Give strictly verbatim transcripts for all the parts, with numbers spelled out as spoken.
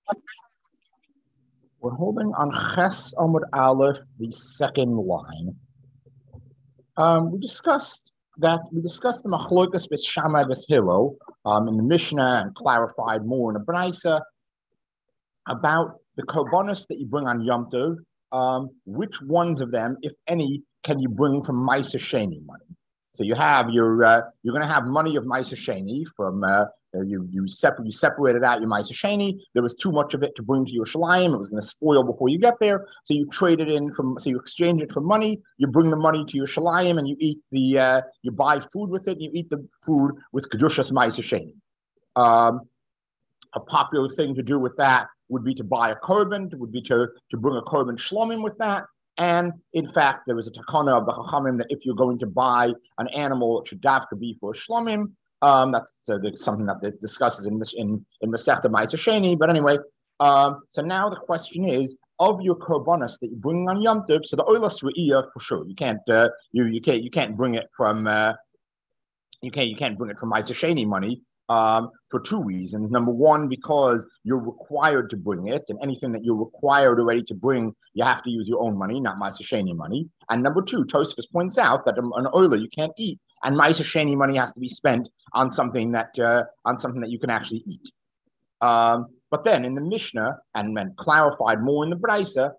We're holding on Ches Amud Aleph, the second line. Um, we discussed that we discussed the Machlokas with Shammai with Hillel um, in the Mishnah and clarified more in the Braisa about the korbanos that you bring on Yom Tov. Um, which ones of them, if any, can you bring from Ma'aser Sheni money? So you have your uh, you're going to have money of Ma'aser Sheni from uh, you you, separ- you separated out your Ma'aser Sheni. There was too much of it to bring to Yerushalayim. It was going to spoil before you get there. So you trade it in from so you exchange it for money. You bring the money to Yerushalayim and you eat the uh, you buy food with it. And you eat the food with kedushas Ma'aser Sheni. Um, a popular thing to do with that would be to buy a korban, would be to, to bring a korban shlomim with that. And in fact, there is a takana of the Chachamim that if you're going to buy an animal, it should dafka be for a shlomim. Um, that's uh, something that it discusses in in in Masechta Ma'aser Sheni. But anyway, um, so now the question is of your korbanos that you're bringing on Yom Tov. So the oilas re'iyah for sure, you can't uh, you you can't you can't bring it from uh, you can't you can't bring it from Ma'aser Sheni money. Um, for two reasons. Number one, because you're required to bring it, and anything that you're required already to bring, you have to use your own money, not Ma'aser Sheni money. And number two, Tosfos points out that an oiler you can't eat, and Ma'aser Sheni money has to be spent on something that uh, on something that you can actually eat. Um, but then in the Mishnah, and then clarified more in the Braisa,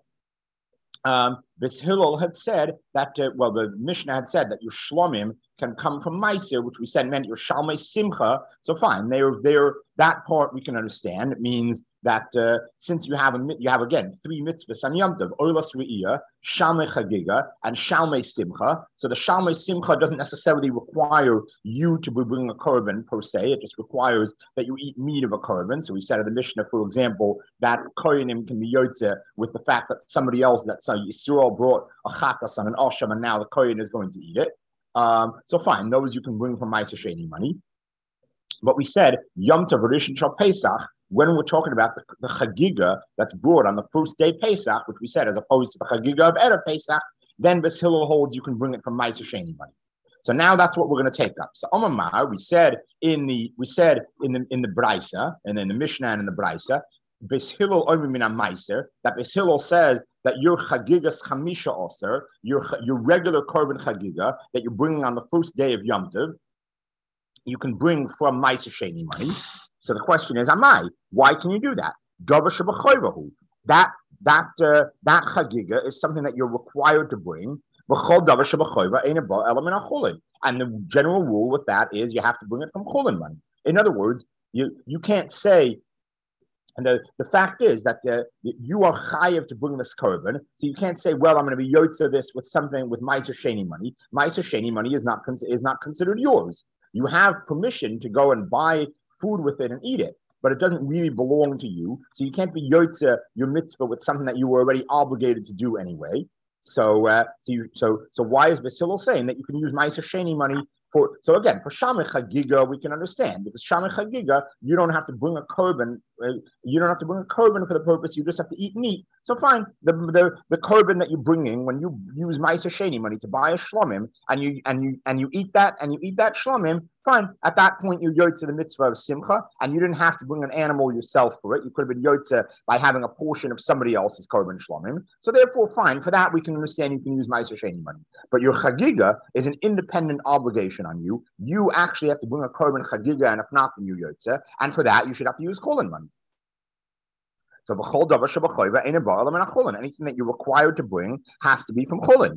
um, this Hillel had said that, uh, well, the Mishnah had said that your shlomim can come from Meiser, which we said meant your shalmei simcha. So fine, they're there. That part we can understand. It means that uh, since you have a you have again three mitzvahs on Yom Tov, oilas re'iyah, shalmei chagiga, and shalmei simcha. So the shalmei simcha doesn't necessarily require you to be bringing a korban per se. It just requires that you eat meat of a korban. So we said in the Mishnah, for example, that koyanim can be yotze with the fact that somebody else, that so Yisrael brought a chatas on an osham, and now the kohen is going to eat it. Um, so fine, those you can bring from Ma'aser Sheni money. But we said Yom Tov Rishon Shal Pesach, when we're talking about the, the Chagiga that's brought on the first day Pesach, which we said as opposed to the Chagiga of Erev Pesach, then Bes Hillel holds you can bring it from Ma'aser Sheni money. So now that's what we're going to take up. So Omar, we said in the we said in the in the Braisa and in the Mishnah and in the Braisa, Bes Hillel Omer Min Ma'aser, that Bes Hillel says that your chagigas chamisha oser, your your regular korban chagiga that you're bringing on the first day of Yom Tov, you can bring from Ma'aser Sheni money. So the question is, Amai, why can you do that? That that uh, that chagiga is something that you're required to bring. And the general rule with that is you have to bring it from chulin money. In other words, you you can't say. And the, the fact is that uh, you are chayiv to bring this korban, so you can't say, well, I'm going to be yotze this with something with Ma'aser Sheni money. Ma'aser Sheni money is not is not considered yours. You have permission to go and buy food with it and eat it, but it doesn't really belong to you. So you can't be yotze your mitzvah with something that you were already obligated to do anyway. So, uh, so, you, so, so why is Bes Hillel saying that you can use Ma'aser Sheni money? For, so again, for Shamei Chagiga, we can understand, because Shamei Chagiga, you don't have to bring a korban. Uh, you don't have to bring a korban for the purpose. You just have to eat meat. So fine, the the the korban that you're bringing when you use Ma'aser Sheni money to buy a shlomim, and you and you and you eat that and you eat that shlomim, fine. At that point, you're yotze the mitzvah of simcha, and you didn't have to bring an animal yourself for it. You could have been yotze by having a portion of somebody else's korban shlomim. So therefore, fine. For that, we can understand you can use Ma'aser Sheni money. But your chagiga is an independent obligation on you. You actually have to bring a korban chagiga, and if not, then you yotze. And for that, you should have to use chulin money. So anything that you're required to bring has to be from chulin.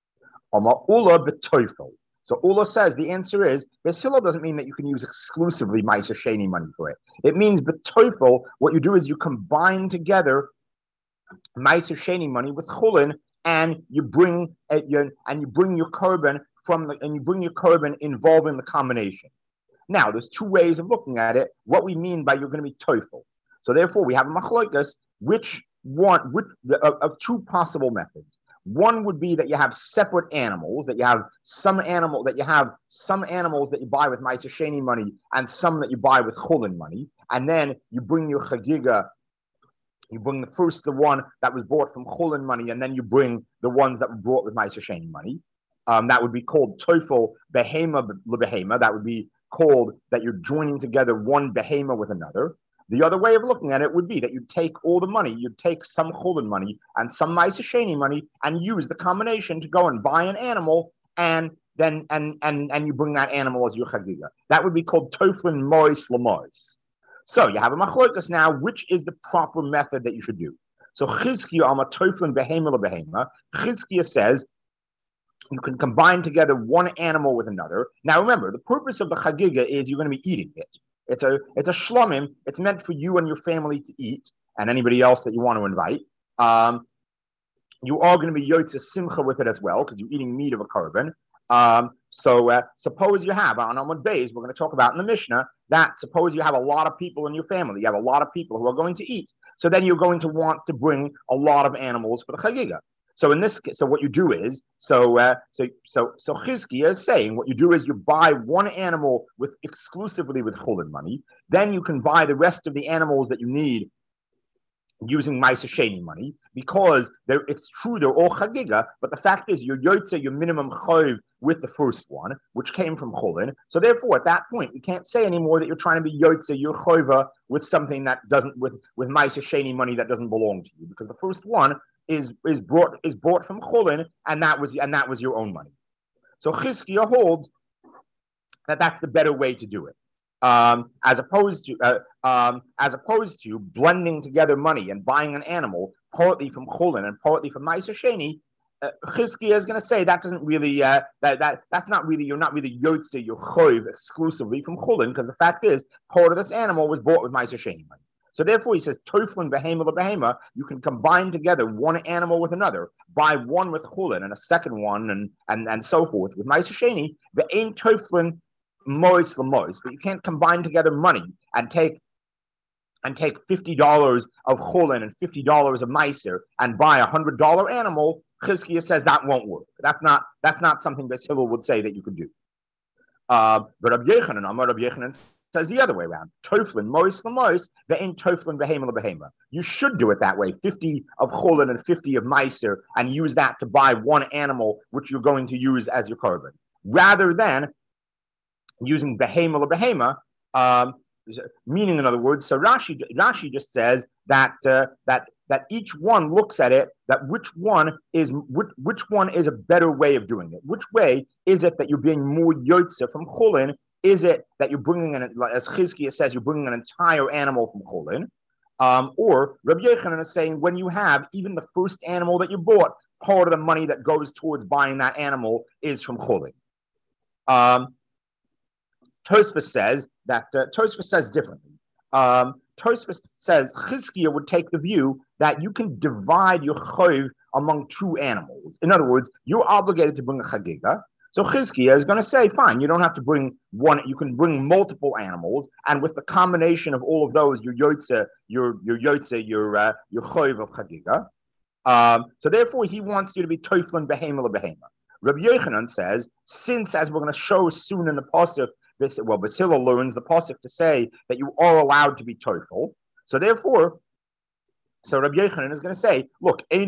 So Ula says the answer is Bes Hillel doesn't mean that you can use exclusively Ma'aser Sheni money for it. It means b'toifel, what you do is you combine together Ma'aser Sheni money with chulin, and you bring uh, your, and you bring your korban from the, and you bring your korban involving the combination. Now, there's two ways of looking at it. What we mean by you're going to be toifel. So therefore, we have a machlokas, which one, which, of, of two possible methods. One would be that you have separate animals, that you have some animal, that you have some animals that you buy with Ma'aser Sheni money, and some that you buy with chulin money, and then you bring your chagiga. You bring the first the one that was bought from chulin money, and then you bring the ones that were bought with Ma'aser Sheni money. Um, that would be called toifel behema lebehema. That would be called that you're joining together one behema with another. The other way of looking at it would be that you'd take all the money, you'd take some chulin money and some Ma'aser Sheni money and use the combination to go and buy an animal, and then and and and you bring that animal as your chagiga. That would be called toflin mois lamois. So you have a machlokas now, which is the proper method that you should do. So Chizkiya alma toflin behema lebehema. Chizkiya says you can combine together one animal with another. Now remember, the purpose of the chagiga is you're going to be eating it. It's a it's a shlomim. It's meant for you and your family to eat, and anybody else that you want to invite. Um, you are going to be yotze simcha with it as well, because you're eating meat of a korban. Um, so uh, suppose you have, on Amud Beis, we're going to talk about in the Mishnah, that suppose you have a lot of people in your family, you have a lot of people who are going to eat. So then you're going to want to bring a lot of animals for the chagiga. So in this, so what you do is, so uh, so so so Chizkiya is saying, what you do is you buy one animal with exclusively with chulin money, then you can buy the rest of the animals that you need using Ma'aser Sheni money, because it's true they're all chagiga, but the fact is you're yotze your minimum chayv with the first one, which came from chulin. So therefore, at that point, you can't say anymore that you're trying to be yotze your chayva with something that doesn't with with Ma'aser Sheni money that doesn't belong to you, because the first one is is brought is bought from chulin, and that was and that was your own money. So Chizkiya holds that that's the better way to do it. Um, as opposed to uh, um, as opposed to blending together money and buying an animal partly from chulin and partly from Ma'aser Sheni. uh, Chizkiya is going to say that doesn't really uh, that that that's not really you're not really yotze your choiv exclusively from chulin, because the fact is part of this animal was bought with Ma'aser Sheni money. So therefore, he says toflin behema lebehema. You can combine together one animal with another, buy one with chulin and a second one, and and and so forth with Ma'aser Sheni. The ain toflin mois lamois, but you can't combine together money and take and take fifty dollars of chulin and fifty dollars of meiser and buy a hundred dollar animal. Chizkiya says that won't work. That's not that's not something that Hillel would say that you could do. Uh, but Rabbi Yochanan, Amar Rabbi Yochanan says the other way around. Toflin mois lamois, the ain toflin behema lebehema. You should do it that way: fifty of chulin and fifty of meiser, and use that to buy one animal which you're going to use as your korban, rather than using behema lebehema, um, meaning, in other words, so Rashi Rashi just says that uh, that that each one looks at it, that which one is which, which one is a better way of doing it. Which way is it that you're being more yotze from chulin? Is it that you're bringing an, as Chizkiya says, you're bringing an entire animal from chulin? Um, or Rabbi Yochanan is saying, when you have even the first animal that you bought, part of the money that goes towards buying that animal is from chulin. Um, Tosfos says that uh, Tosfos says differently. Um, Tosfos says Chizkiya would take the view that you can divide your chayv among two animals. In other words, you're obligated to bring a chagiga. So Chizkiya is going to say, fine, you don't have to bring one. You can bring multiple animals, and with the combination of all of those, your yotze, your your yotze, your uh, your chayv of chagiga. Um, so therefore, he wants you to be toflin behema lebehema. Rabbi Yochanan says, since, as we're going to show soon in the pasuk, this, well, Basila learns the pasuk to say that you are allowed to be toifel. So therefore, so Rabbi Yochanan is going to say, look, you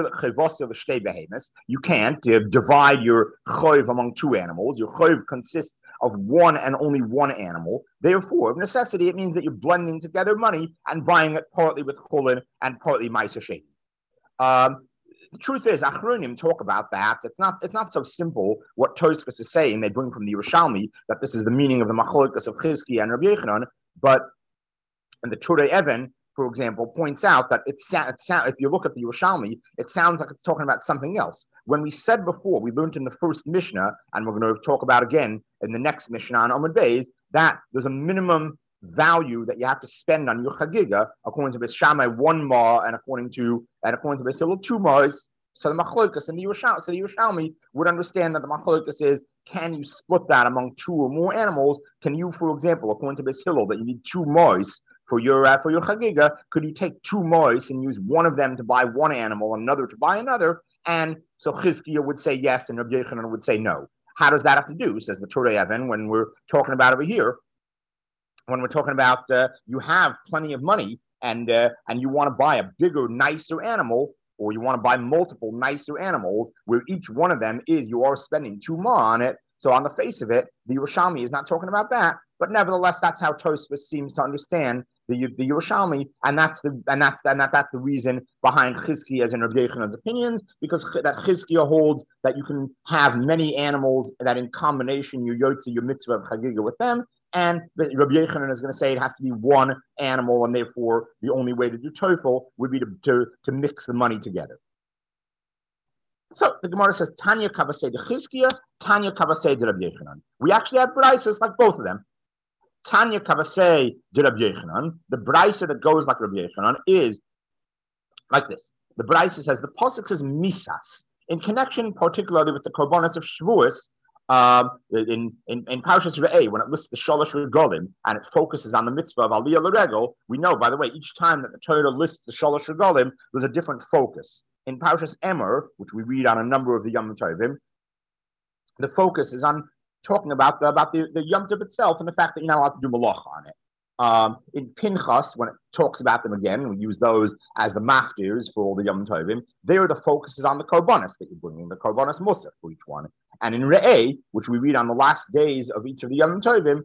can't uh, divide your choiv among two animals. Your choiv consists of one and only one animal. Therefore, of necessity, it means that you're blending together money and buying it partly with chulin and partly Ma'aser Sheni. Um, The truth is, Achronim talk about that. It's not it's not so simple what Tosfos is saying. They bring from the Yerushalmi that this is the meaning of the Machlokas of Chizkiya and Rabbi Yochanan. But and the Turei Even, for example, points out that it's it sound, if you look at the Yerushalmi, it sounds like it's talking about something else. When we said before, we learned in the first Mishnah, and we're going to talk about again in the next Mishnah on Amud Beis, that there's a minimum value that you have to spend on your chagiga, according to Beis Shammai, one ma, and according to and according to Beis Hillel, two ma's. So the machlokas and the Yerushalmi, so the Yerushalmi would understand that the machlokas is, can you split that among two or more animals? Can you, for example, according to Beis Hillel, that you need two ma's for your uh, for your chagiga? Could you take two ma's and use one of them to buy one animal, and another to buy another? And so Chizkiya would say yes, and Rabbi Yochanan would say no. How does that have to do? Says the Turei Even, when we're talking about over here. When we're talking about uh, you have plenty of money and uh, and you want to buy a bigger, nicer animal, or you want to buy multiple nicer animals, where each one of them is you are spending two ma on it. So on the face of it, the Yerushalmi is not talking about that, but nevertheless, that's how Tosfos seems to understand the the Yerushalmi, and that's the and that's and that that's the reason behind Chizkiya's and Rabbi Yechanan's opinions, because that Chizkiya holds that you can have many animals that in combination you yotze your mitzvah of chagiga with them, and Rabbi Yechanan is going to say it has to be one animal, and therefore the only way to do teufel would be to to, to mix the money together. So the Gemara says Tanya Kavasei de Chizkiya, Tanya Kavasei de Rabbi Yechanan. We actually have braises like both of them. Tanya Kavasei de Rabbi Yechanan. The brisa that goes like Rabbi Yechanan is like this. The brisa says the pasuk says misas in connection, particularly with the korbanos of Shavuos. Um, in in in Parshas Re'eh, when it lists the Shalosh Regalim and it focuses on the mitzvah of Aliyah L'Regel, we know, by the way, each time that the Torah lists the Shalosh Regalim, there's a different focus. In Parshas Emor, which we read on a number of the Yom Tovim, the focus is on talking about the about the, the Yom Tov itself and the fact that you're not allowed to do malacha on it. Um, in Pinchas, when it talks about them again, we use those as the maftirs for all the Yom Tovim. There, the focus is on the korbanos that you're bringing, the korbanos musaf for each one. And in Re'eh, which we read on the last days of each of the Yom Tovim,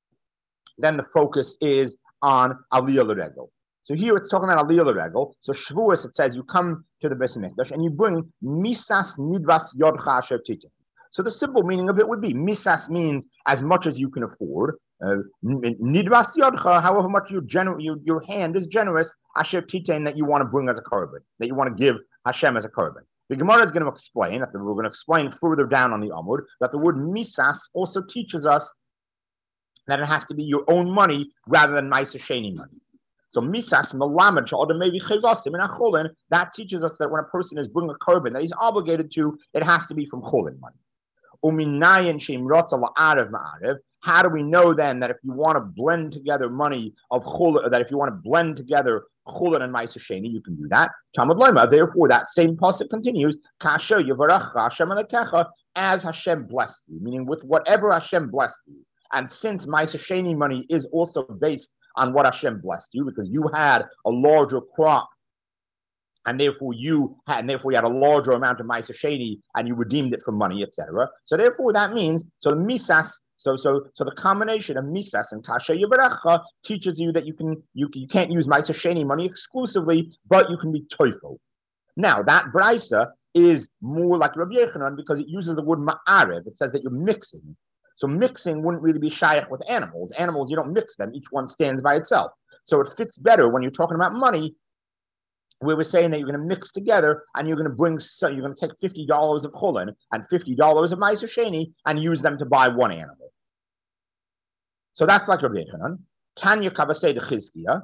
then the focus is on Aliyah L'Regel. So here it's talking about Aliyah L'Regel. So Shavuos, it says you come to the Beis Hamikdash and you bring misas nidvas yodcha asher titeh. So the simple meaning of it would be misas means as much as you can afford. Uh, nidvas yodcha, however much you gener- you, your hand is generous, asher titeh, that you want to bring as a korban, that you want to give Hashem as a korban. The Gemara is going to explain, that we're going to explain further down on the Amud, that the word misas also teaches us that it has to be your own money rather than Ma'aser Sheni money. So misas melamed she'adam mevi chevasim in acholin, that teaches us that when a person is bringing a korban that he's obligated to, it has to be from cholin money. Uminayin sheim rotza la'arev ma'arev. How do we know then that if you want to blend together money of chulin, that if you want to blend together chulin and Ma'aser Sheni, you can do that? Talmud Lema. Therefore, that same pasuk continues. Kasher yivarach Hashem alekecha, as Hashem blessed you, meaning with whatever Hashem blessed you. And since Ma'aser Sheni money is also based on what Hashem blessed you, because you had a larger crop, and therefore you had, and therefore you had a larger amount of Ma'aser Sheni, and you redeemed it for money, et cetera. So therefore, that means so the misas, so so so the combination of misas and kasher yivarecha teaches you that you can you you can't use Ma'aser Sheni money exclusively, but you can be toifel. Now that brisa is more like Rabbi Yechanan because it uses the word ma'arev. It says that you're mixing. So mixing wouldn't really be shaykh with animals. Animals, you don't mix them. Each one stands by itself. So it fits better when you're talking about money, where we're saying that you're going to mix together and you're going to bring, so you're going to take fifty dollars of chulin and fifty dollars of Ma'aser Sheni and use them to buy one animal. So that's like Rabbi Yechanan. Tanya Kavasei de Chizkiya.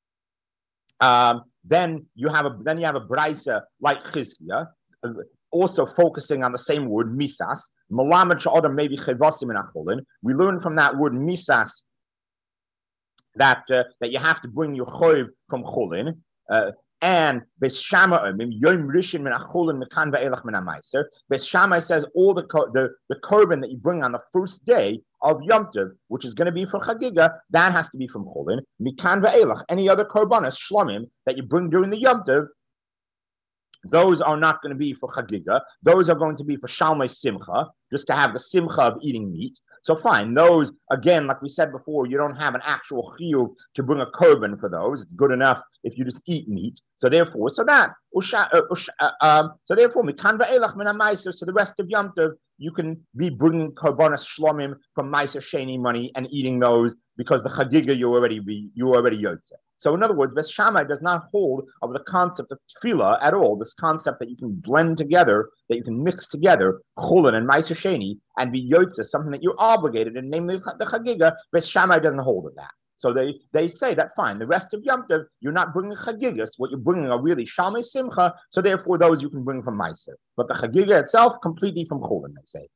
Um, then you have a then you have a brisa like Chizkiya, also focusing on the same word, misas. Malamed she'adam mevi chevasim in acholin. We learn from that word misas that uh, that you have to bring your choiv from cholin. Uh, and Beis Shammai, Yom Rishon min acholin mekan ve'elach min ha'maiser. Beis Shammai says all the the the korban that you bring on the first day of Yom Tov, which is going to be for Chagiga, that has to be from cholin. Mikan ve'elach. Any other korbanos shlomim that you bring during the Yom Tov, those are not going to be for Chagiga. Those are going to be for Shalmei Simcha, just to have the Simcha of eating meat. So fine, those, again, like we said before, you don't have an actual chiyuv to bring a korban for those. It's good enough if you just eat meat. So therefore, so that, usha, uh, usha, uh, um, so therefore, mikan ve'elach min ha'maiser, so the rest of Yom Tov, you can be bringing korbanos shlomim from Ma'aser Sheni money and eating those because the Chagiga you already be, you already yotze. So in other words, Beis Shammai does not hold of the concept of tefillah at all. This concept that you can blend together, that you can mix together chulin and Ma'aser Sheni and be yotze, something that you're obligated, and namely the Chagiga. Beis Shammai doesn't hold of that. So they, they say that fine, the rest of Yom Tov, you're not bringing Chagigas. What you're bringing are really Shalmei Simcha, so therefore those you can bring from Ma'aser. But the Chagiga itself, completely from Cholin, they say.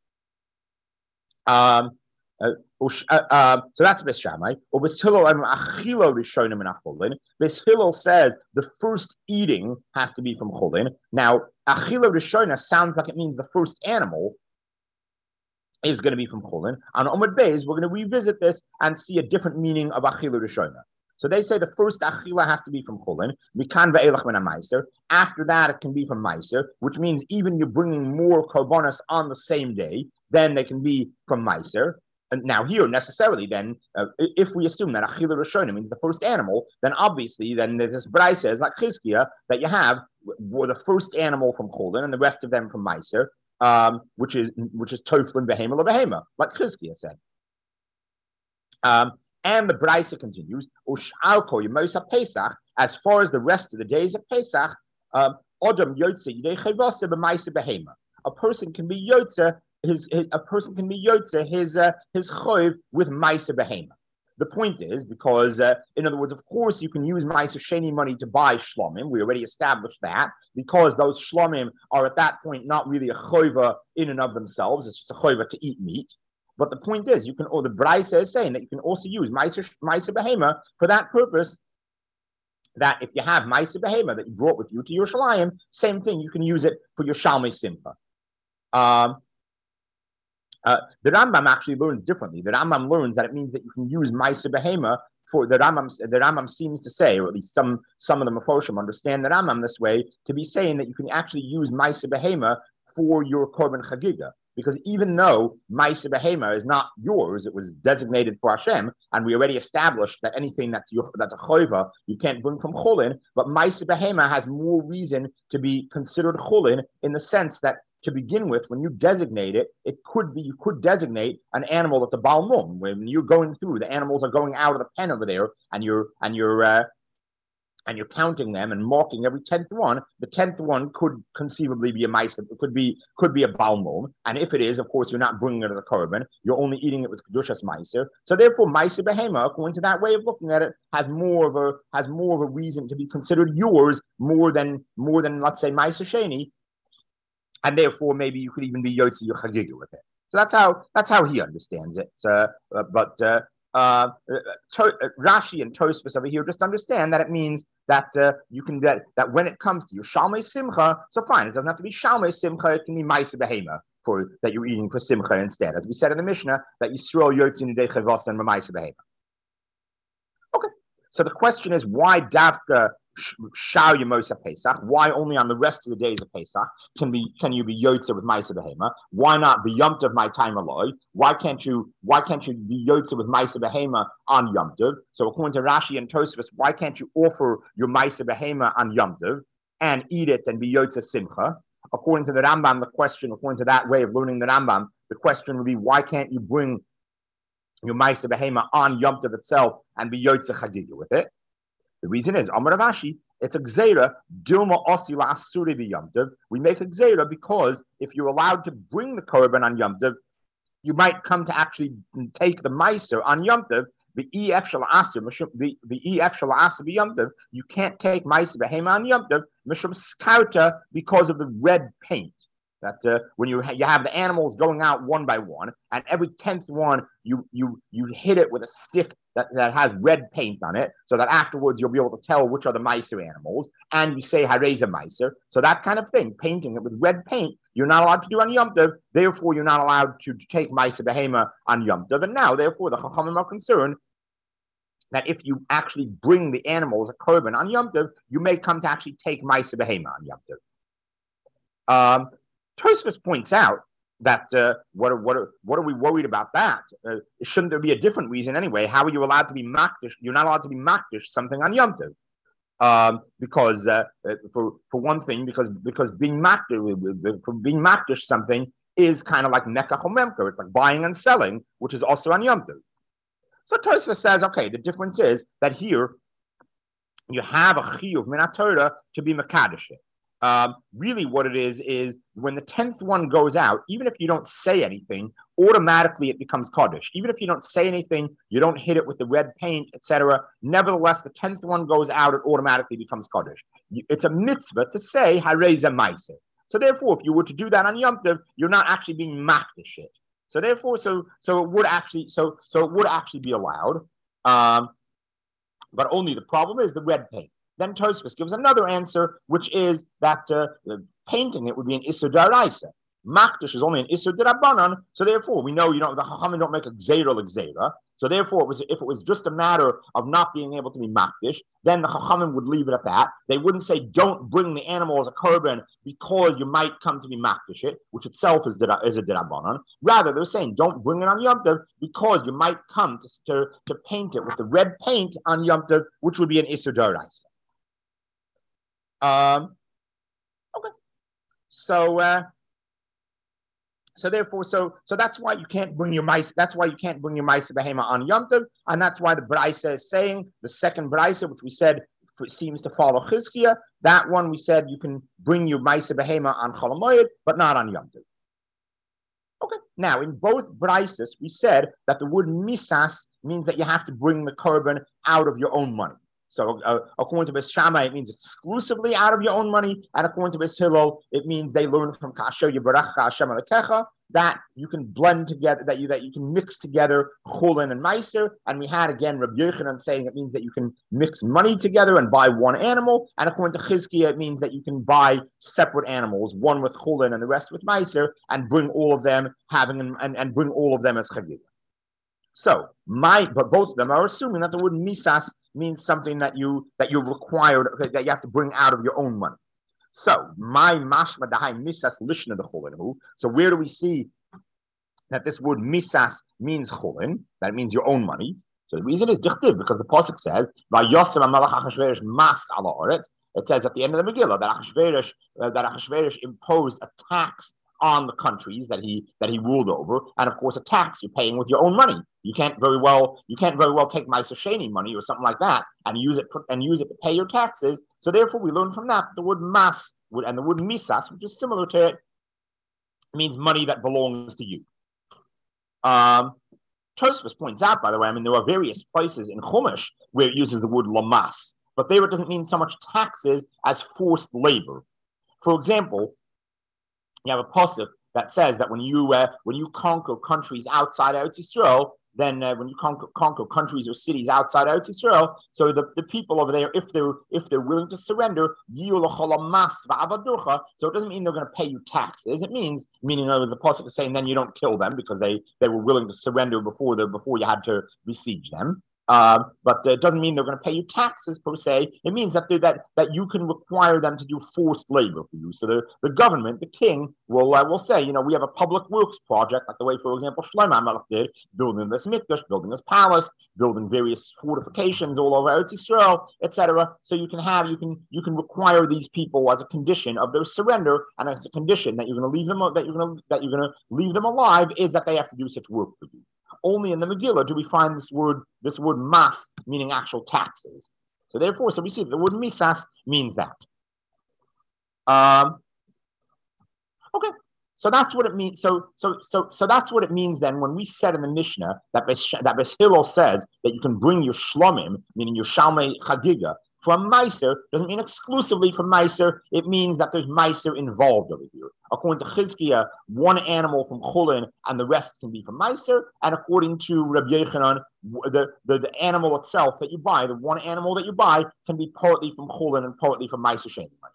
Um, uh, uh, uh, so that's Beis Shammai. Beis Hillel says the first eating has to be from Cholin. Now, Achila Rishona sounds like it means the first animal is going to be from Cholin. On Omid Beis, we're going to revisit this and see a different meaning of Achila Rishona. So they say the first Achila has to be from Cholin. Mikan ve'elach min ha'maiser. After that, it can be from Maiser, which means even you're bringing more korbanos on the same day, then they can be from Maiser. and now here necessarily then, uh, if we assume that Achila Rishonim means the first animal, then obviously then this Brai says like Chizkiah that you have were the first animal from Cholin and the rest of them from Meiser, um, which is which is Toflin Behema La Behema, like Chizkiah said. Um, and the Braisa continues, Pesach, as far as the rest of the days of Pesach, um, Odom Yotze Yidei Chayvasa B'Maisa Behema. A person can be Yotze his, his a person can be Yotze his uh, his Choiv with Maisa Behema. The point is because, uh, in other words, of course, you can use Maisa Sheni money to buy shlomim. We already established that because those shlomim are at that point not really a choiva in and of themselves. It's just a choiva to eat meat. But the point is, you can, or the Braisa is saying that you can also use Maisa Behema for that purpose. That if you have Maisa Behema that you brought with you to Yerushalayim, same thing, you can use it for your Shalmei Simcha. Um, uh, the Rambam actually learns differently. The Rambam learns that it means that you can use Maisa Behema for the Rambam. The Rambam seems to say, or at least some some of the Mefoshim understand the Rambam this way, to be saying that you can actually use Maisa Behema for your Korban Chagiga. Because even though Maisa Behema is not yours, it was designated for Hashem, and we already established that anything that's your, that's a choiva you can't bring from Chulin, but Maisa Behema has more reason to be considered Chulin in the sense that to begin with, when you designate it, it could be you could designate an animal that's a Baal Mum. When you're going through, the animals are going out of the pen over there, and you're and you're uh, and you're counting them and marking every tenth one, the tenth one could conceivably be a mice, it could be could be a balmum, and if it is, of course, you're not bringing it as a korban, you're only eating it with kedushas meiser. So therefore, meiser behema, according to that way of looking at it, has more of a has more of a reason to be considered yours more than more than let's say meiser sheni, and therefore maybe you could even be yotzi your chagiga with it. So that's how that's how he understands it. Uh, uh, but. Uh, Uh, to, uh, Rashi and Tosfos over here just understand that it means that uh, you can that that when it comes to your Shalmei Simcha, so fine, it doesn't have to be Shalmei Simcha, it can be Maisa Behema for that you're eating for Simcha instead, as we said in the Mishnah that Yisrael Yotzin Yidei Chavos and Maisa Behema. Okay, so the question is why Davka Shao Yemosa Pesach? Why only on the rest of the days of Pesach can be can you be Yotze with Maisa Behema? Why not be Yom Tov my time aloi? Why can't you why can't you be Yotze with Maisa Behema on Yom Tov? So according to Rashi and Tosfos, why can't you offer your Maisa Behema on Yom Tov and eat it and be Yotze Simcha? According to the Rambam, the question, according to that way of learning the Rambam, the question would be why can't you bring your Maisa Behema on Yom Tov itself and be Yotze Chagiga with it? The reason is, Amar Ravashi, it's a gzeira, dilma osi la'asuri b'Yom Tov. We make a gzeira because if you're allowed to bring the korban on Yom Tov, you might come to actually take the meiser on Yom Tov. The ef shala'asur, the the ef shala'asur b'Yom Tov. You can't take meiser behema on Yom Tov mishum skauta because of the red paint. That uh, when you ha- you have the animals going out one by one, and every tenth one you you you hit it with a stick that, that has red paint on it, so that afterwards you'll be able to tell which are the meiser animals, and you say hareza meiser. So that kind of thing, painting it with red paint, you're not allowed to do on Yom Tov. Therefore, you're not allowed to, to take meiser behema on Yom Tov. And now, therefore, the Chachamim are concerned that if you actually bring the animals a korban on Yom Tov, you may come to actually take meiser behema on Yom Tov. Um, Tosfos points out that uh, what, are, what, are, what are we worried about that? Uh, shouldn't there be a different reason anyway? How are you allowed to be makdish? You're not allowed to be makdish something on Yom Tov. Um, because uh, for for one thing, because because being makdish, for being makdish something is kind of like nekach memker. It's like buying and selling, which is also on Yom Tov. So Tosfos says, okay, the difference is that here you have a chiyuv min haTorah to be mekadesh. Um, really what it is, is when the tenth one goes out, even if you don't say anything, automatically it becomes Kaddish. Even if you don't say anything, you don't hit it with the red paint, et cetera. Nevertheless, the tenth one goes out, it automatically becomes Kaddish. It's a mitzvah to say, Hareza Maise. So therefore, if you were to do that on Yom Tov, you're not actually being makdish it. So therefore, so so it would actually, so so it would actually be allowed. Um, but only the problem is the red paint. Then Tosfos gives another answer, which is that uh, painting it would be an Isur Daraisa. Makdish is only an Isur Darabanan, so therefore we know you don't, the Chachamim don't make a Gzeira l'Gzeira. So therefore, it was, if it was just a matter of not being able to be makdish, then the Chachamim would leave it at that. They wouldn't say, don't bring the animal as a korban because you might come to be makdish it, which itself is, is a dirabanan. Rather, they're saying, don't bring it on Yom Tov because you might come to, to, to paint it with the red paint on Yom Tov, which would be an Isur D'Oraisa. Um, okay. So, uh, So therefore, so so that's why you can't bring your mice. That's why you can't bring your mice behema on Yom Tov, and that's why the Braisa is saying the second Braisa, which we said seems to follow Chizkiah. That one we said you can bring your mice behema on Chol Hamoed, but not on Yom Tov. Okay. Now in both Braisas, we said that the word misas means that you have to bring the korban out of your own money. So uh, according to Beis Shammai, it means exclusively out of your own money, and according to Beis Hillel, it means they learn from Kasher Yibarecha Hashem Alekecha that you can blend together, that you that you can mix together chulin and meiser. And we had again Rabbi Yochanan saying it means that you can mix money together and buy one animal. And according to Chizkiah, it means that you can buy separate animals, one with chulin and the rest with meiser, and bring all of them having and, and bring all of them as chagigah. So my, but both of them are assuming that the word misas means something that you that you're required that you have to bring out of your own money. So my mashma dahai misas lishna de chulin. So where do we see that this word misas means chulin? That means your own money. So the reason is dichtiv, because the pasuk says vayosem hamelach Achashverosh mas ala oretz. It says at the end of the Megillah that Achashverosh uh, that Achashverosh imposed a tax on the countries that he that he ruled over, and of course a tax you're paying with your own money. You can't very well you can't very well take Ma'aser Sheni money or something like that and use it and use it to pay your taxes. So therefore, we learn from that the word mas and the word misas, which is similar to it, means money that belongs to you. Um, Tosfos points out, by the way, I mean there are various places in Chumash where it uses the word lamas, but there it doesn't mean so much taxes as forced labor. For example, you have a pasuk that says that when you uh, when you conquer countries outside Eretz Yisrael, then uh, when you conquer, conquer countries or cities outside Eretz Yisrael, so the, the people over there, if they're if they're willing to surrender, so it doesn't mean they're going to pay you taxes. It means, meaning uh, the pasuk is saying then you don't kill them because they, they were willing to surrender before the before you had to besiege them. Uh, but it doesn't mean they're going to pay you taxes per se. It means that that that you can require them to do forced labor for you. So the, the government, the king, will uh, will say, you know, we have a public works project, like the way, for example, Shlomo HaMelech did, building this mikdash, building this palace, building various fortifications all over Eretz Yisrael, et cetera. So you can have, you can you can require these people as a condition of their surrender, and as a condition that you're going to leave them that you're going to that you're going to leave them alive, is that they have to do such work for you. Only in the Megillah do we find this word, this word mas, meaning actual taxes. So therefore, so we see the word misas means that. Um, okay, so that's what it means. So, so, so, so that's what it means then when we said in the Mishnah that Beis, that Beis Hillel says that you can bring your shlomim, meaning your shalmei chagiga, from Meiser, doesn't mean exclusively from Meiser. It means that there's Meiser involved over here. According to Chizkiah, one animal from Chulin and the rest can be from Meiser. And according to Rabbi Yochanan, the, the, the animal itself that you buy, the one animal that you buy, can be partly from Chulin and partly from Meiser Sheni money.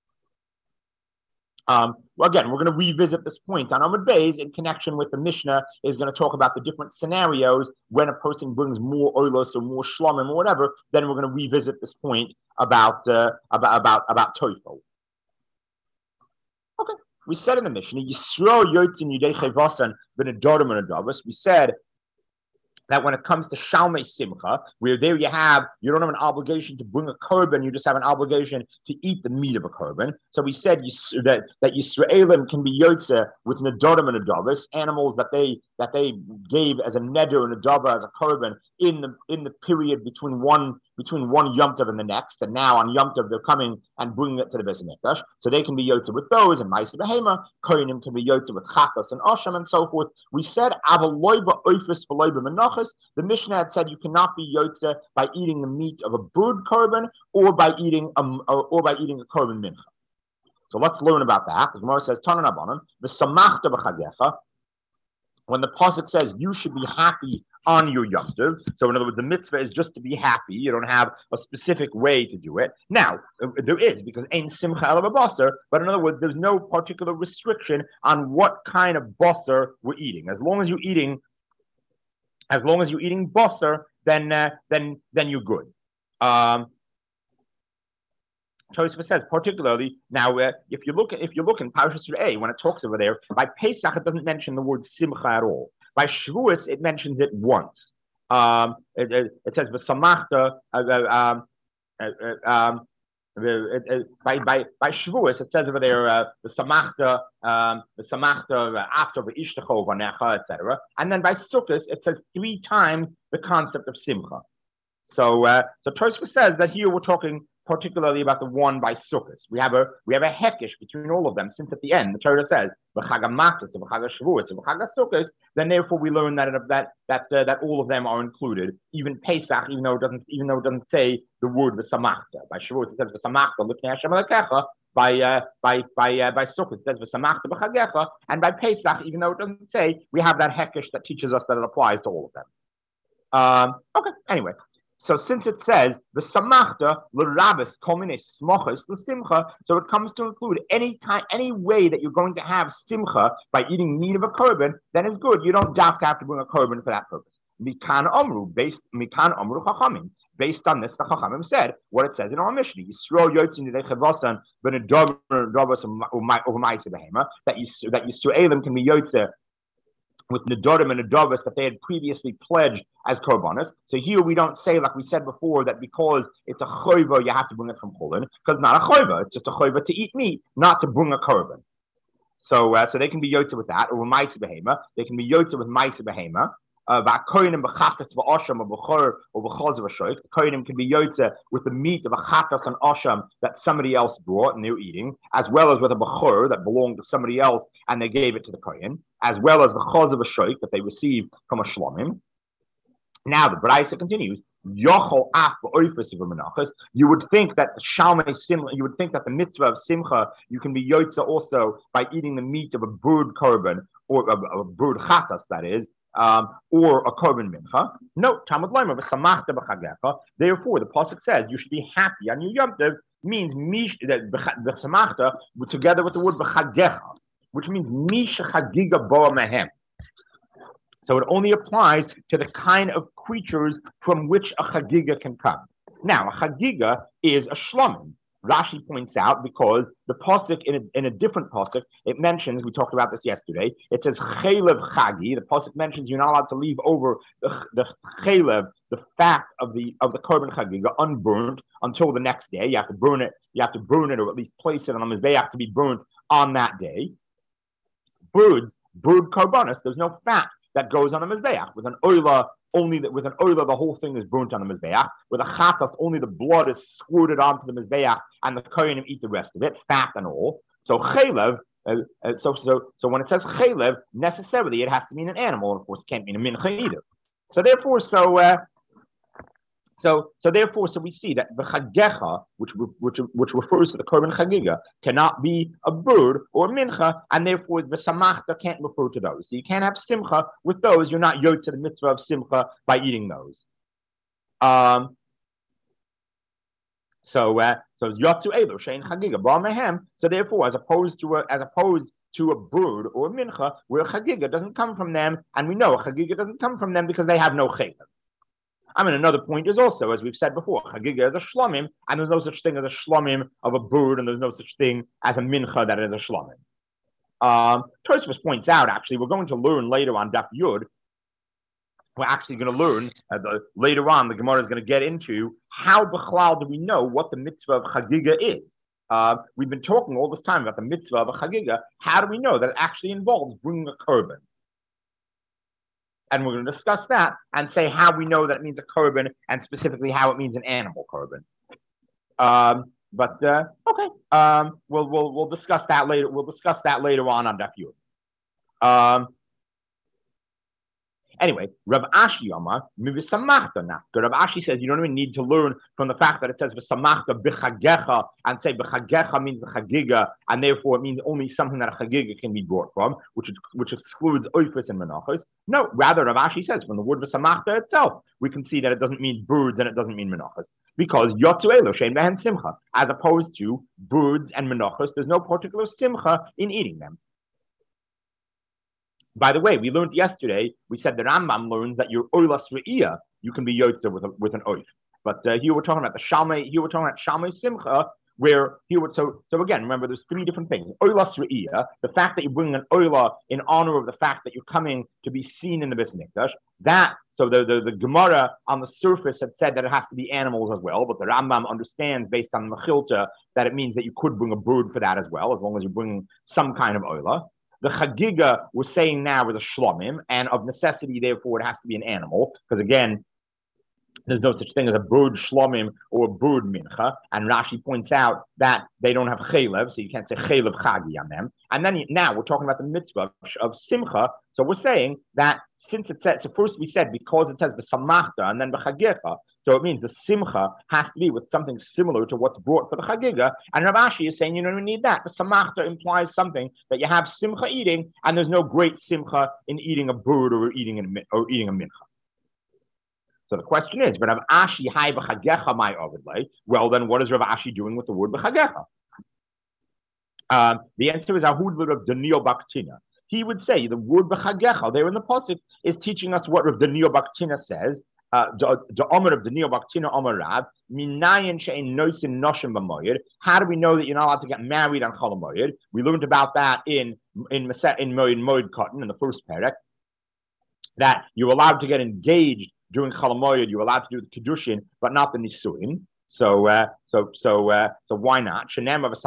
Um, well, again, we're going to revisit this point on Amud Beis in connection with the Mishnah is going to talk about the different scenarios when a person brings more oilos or more shlomim or whatever. Then we're going to revisit this point about uh, about about about toifo. Okay, we said in the Mishnah, Yisrael yotzin yudei chevasan v'nedarim and adavos. We said that when it comes to Shalmei Simcha, where there you have, you don't have an obligation to bring a korban, you just have an obligation to eat the meat of a korban. So we said that, that Yisraelim can be yotze with nedarim and adavos, animals that they that they gave as a neder and a dava as a korban in the in the period between one between one Yom Tov and the next, and now on Yom Tov they're coming and bringing it to the Beis Hamikdash, so they can be yotze with those, and Ma'aser Behema, Kohanim can be yotze with Chatas and Osham and so forth. We said Avaloiba Oifis V'loiba Menachos. The Mishnah had said you cannot be yotze by eating the meat of a bird korban or by eating a or by eating a korban mincha. So let's learn about that. The Gemara says Tanan Abanon v'samachta b'chagecha. When the pasuk says you should be happy on your Yom Tov, so in other words, the mitzvah is just to be happy. You don't have a specific way to do it. Now, there is, because ein simcha ela b'basar, but in other words, there's no particular restriction on what kind of basar we're eating. As long as you're eating As long as you're eating basar, then uh, then then you're good. Um, Tosfos says particularly now uh, if you look at if you look in Parashas A when it talks over there by Pesach it doesn't mention the word simcha at all. By Shavuos it mentions it once. Um, it, it, it says v'samachta. Uh, uh, um, uh, uh, um, it, it, by by by Shavuos it says over there uh, v'samachta um, v'samachta uh, after v'ishtecho v'necha et cetera. And then by Sukkos it says three times the concept of simcha. So uh, so Tosfos says that here we're talking particularly about the one by Sukkot. We have a we have a hekesh between all of them, since at the end the Torah says v'chag hamatzos, v'chag Shavuos, v'chag Sukkot. Then therefore we learn that that that uh, that all of them are included, even Pesach, even though it doesn't even though it doesn't say the word v'samachta. By Shavuos it says v'samachta l'fnei Hashem Elokecha. By uh, by by uh, by Sukkot it says v'samachta b'chagecha, and by Pesach, even though it doesn't say, we have that hekesh that teaches us that it applies to all of them. Um, okay, anyway. So since it says the samachta l'rabis kolmines smochas l'simcha, so it comes to include any kind, any way that you're going to have simcha by eating meat of a korban, then it's good. You don't dafka have to bring a korban for that purpose. Mikan omru, based mikan omru chachamim. Based on this, the chachamim said what it says in our Mishnah: Yisrael yotzin yidei chavasan b'nedavos u'ma'aseh behema, that Yis that Yisraelim can be yotze with Nedorim and Nedavos that they had previously pledged as korbanos. So here we don't say, like we said before, that because it's a choiva, you have to bring it from Chulin, because it's not a choiva, it's just a choiva to eat meat, not to bring a korban. So uh, so they can be yotze with that, or with ma'aseh behema. They can be yotze with ma'aseh behema. V'akoyinim b'chafkas v'osham or b'chor or b'chaz v'shoik. The koyinim can be yotze with the meat of a chafkas and osham that somebody else brought and they're eating, as well as with a b'chor that belonged to somebody else and they gave it to the koyin, as well as the chaz v'shoik that they received from a shlomim. Now the Braisa continues. Yochol af b'oifes v'menachos. You would think that the shalmei simcha, you would think that the mitzvah of simcha, you can be yotze also by eating the meat of a bird korban or a, a bird chatas, that is. Um, or a korban mincha. No, Talmud Lomer v'samachta b'chagecha. Therefore, the pasuk says you should be happy on your Yom Tov. Means mish that b'samachta together with the word b'chagecha, which means mish chagiga boa mehem. So it only applies to the kind of creatures from which a chagiga can come. Now, a chagiga is a shlomim. Rashi points out because the pasuk in a, in a different pasuk it mentions, we talked about this yesterday. It says chaylev chagi. The pasuk mentions you're not allowed to leave over the the chaylev, the fat of the of the korban chagiga, unburnt until the next day. You have to burn it. You have to burn it, or at least place it on the mizbeach to be burnt on that day. Birds, bird korbanos. There's no fat that goes on the mizbeach. With an oila, only that with an oila the whole thing is burnt on the mizbeach. With a chatas, only the blood is squirted onto the mizbeach, and the kohanim eat the rest of it, fat and all. So chaylev, uh, uh, so so so when it says chaylev, necessarily it has to mean an animal, and of course it can't mean a mincha either. So therefore, so. Uh, So, so therefore, so we see that the chagecha, which which which refers to the korban chagiga, cannot be a bird or a mincha, and therefore the samachta can't refer to those. So you can't have simcha with those. You're not yotze the mitzvah of simcha by eating those. Um. So, uh, so yotzu elo shein chagiga ba mehem. So therefore, as opposed to a, as opposed to a bird or a mincha, where a chagiga doesn't come from them, and we know a chagiga doesn't come from them because they have no chaylev. I mean, another point is also, as we've said before, chagiga is a shlomim, and there's no such thing as a shlomim of a bird, and there's no such thing as a mincha that is a shlomim. Um, Tosfos points out, actually, we're going to learn later on Daf Yud, we're actually going to learn, uh, the, later on, the Gemara is going to get into how b'chlal do we know what the mitzvah of chagiga is. Uh, we've been talking all this time about the mitzvah of a chagiga. How do we know that it actually involves bringing a korban? And we're going to discuss that and say how we know that it means a korban, and specifically how it means an animal korban. Um, but uh, okay, um, we'll we'll we'll discuss that later. We'll discuss that later on on Daf Yud. Um, Anyway, Rav Ashi Yama, Mivisamachta now. Rav Ashi says you don't even need to learn from the fact that it says V'samachta b'chagecha and say b'chagecha means the chagiga, and therefore it means only something that a chagiga can be brought from, which is, which excludes oifus and menachos. No, rather Rav Ashi says from the word V'samachta itself, we can see that it doesn't mean birds and it doesn't mean menachos, because yotzu elo shein behen simcha, as opposed to birds and menachos, there's no particular simcha in eating them. By the way, we learned yesterday, we said the Rambam learns that your oilas re'iyah, you can be yotzer with, a, with an oif. But uh, here we're talking about the shalmei, here we're talking about shalmei simcha, where here we're, so, so again, remember there's three different things. Oilas re'iyah, the fact that you bring an oila in honor of the fact that you're coming to be seen in the Beis Mikdash, that, so the, the, the Gemara on the surface had said that it has to be animals as well, but the Rambam understands based on the Mechilta that it means that you could bring a bird for that as well, as long as you're bringing some kind of oila. The Chagiga we're saying now is a shlomim, and of necessity, therefore, it has to be an animal, because again, there's no such thing as a bird shlomim or a bird mincha. And Rashi points out that they don't have chelev, so you can't say chelev chagi on them. And then now we're talking about the mitzvah of simcha. So we're saying that since it says, so first we said because it says b'samachta and then b'chagecha, so it means the simcha has to be with something similar to what's brought for the chagiga. And Rav Ashi is saying you don't need that. The samachta implies something that you have simcha eating, and there's no great simcha in eating a bird or eating a, or eating a mincha. So the question is, but Rav Ashi hai b'chagecha my ovidlei. Well, then what is Rav Ashi doing with the word b'chagecha? Um, the answer is Ahud of Daniel Baktina. He would say the word b'chagecha there in the pasuk is teaching us what Rav Daniel Baktina says. The Omer of Daniel Baktina Omer Rab minayin she'en noisin noshim b'moyed. How do we know that you're not allowed to get married on Chol Hamoed? We learned about that in in in Moed Moed Cotton in the first parak, that you're allowed to get engaged during Chol Hamoed. You're allowed to do the Kiddushin, but not the Nisuin. So, uh, so, so, uh, so why not? Because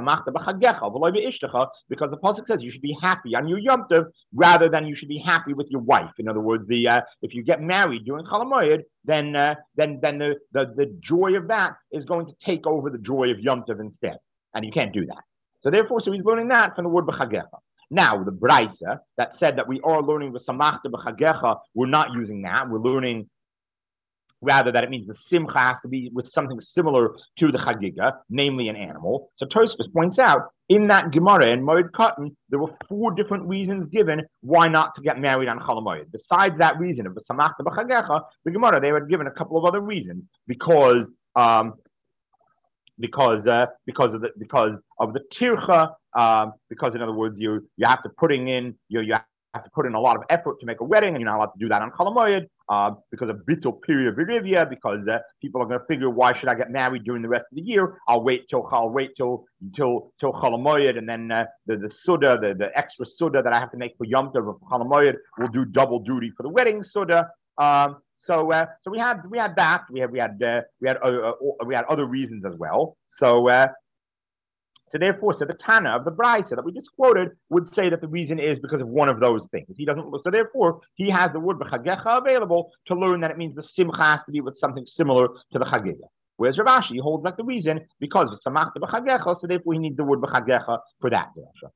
the pasuk says you should be happy on your Yom Tov rather than you should be happy with your wife. In other words, the uh, if you get married during Chol Hamoed, then uh, then then the, the the joy of that is going to take over the joy of Yom Tov instead, and you can't do that. So therefore, so he's learning that from the word b'chagecha. Now, the Braisa that said that we are learning the samachta b'chagecha, we're not using that. We're learning rather that it means the simcha has to be with something similar to the chagiga, namely an animal. So Tosfos points out in that Gemara in Moed Cotton, there were four different reasons given why not to get married on Chol Hamoed. Besides that reason of the samachta b'chagecha, the Gemara they were given a couple of other reasons because um, because uh, because of the because of the tircha, um, because in other words you you have to putting in you you have to put in a lot of effort to make a wedding, and you're not allowed to do that on Chol Hamoed, uh, because of bitul period virivia, because uh, people are going to figure, why should I get married during the rest of the year? I'll wait till I'll wait till till till Chol Hamoed, and then uh, the the suda, the, the extra suda that I have to make for Yom Tov of Chol Hamoed will do double duty for the wedding suda. Um, so uh, so we had we had that we had we had uh, we had uh, uh, we had other reasons as well. So. Uh, So therefore, so the Tana of the Braisa that we just quoted would say that the reason is because of one of those things. He doesn't. So therefore, he has the word b'chagecha available to learn that it means the simcha has to be with something similar to the chagiga. Whereas Rav Ashi holds like the reason because of samachta b'chagecha, so therefore he needs the word b'chagecha for that.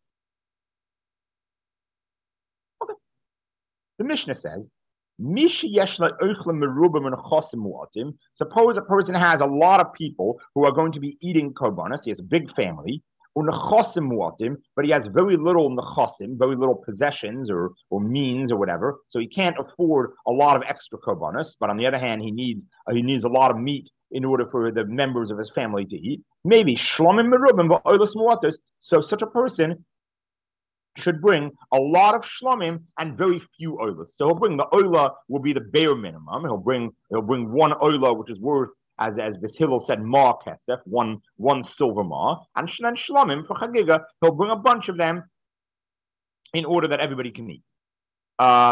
Okay. The Mishnah says, suppose a person has a lot of people who are going to be eating korbanos. He has a big family, but he has very little nechasim, very little possessions or, or means or whatever. So he can't afford a lot of extra korbanos. But on the other hand, he needs uh, he needs a lot of meat in order for the members of his family to eat. Maybe shlomim merubim va'olos muatos. So such a person should bring a lot of shlomim and very few oilas. So he'll bring the oila will be the bare minimum. He'll bring he'll bring one oila which is worth, as as Beis Hillel said, ma kesef, one one silver ma, and then shlomim for chagiga. He'll bring a bunch of them in order that everybody can eat. Um,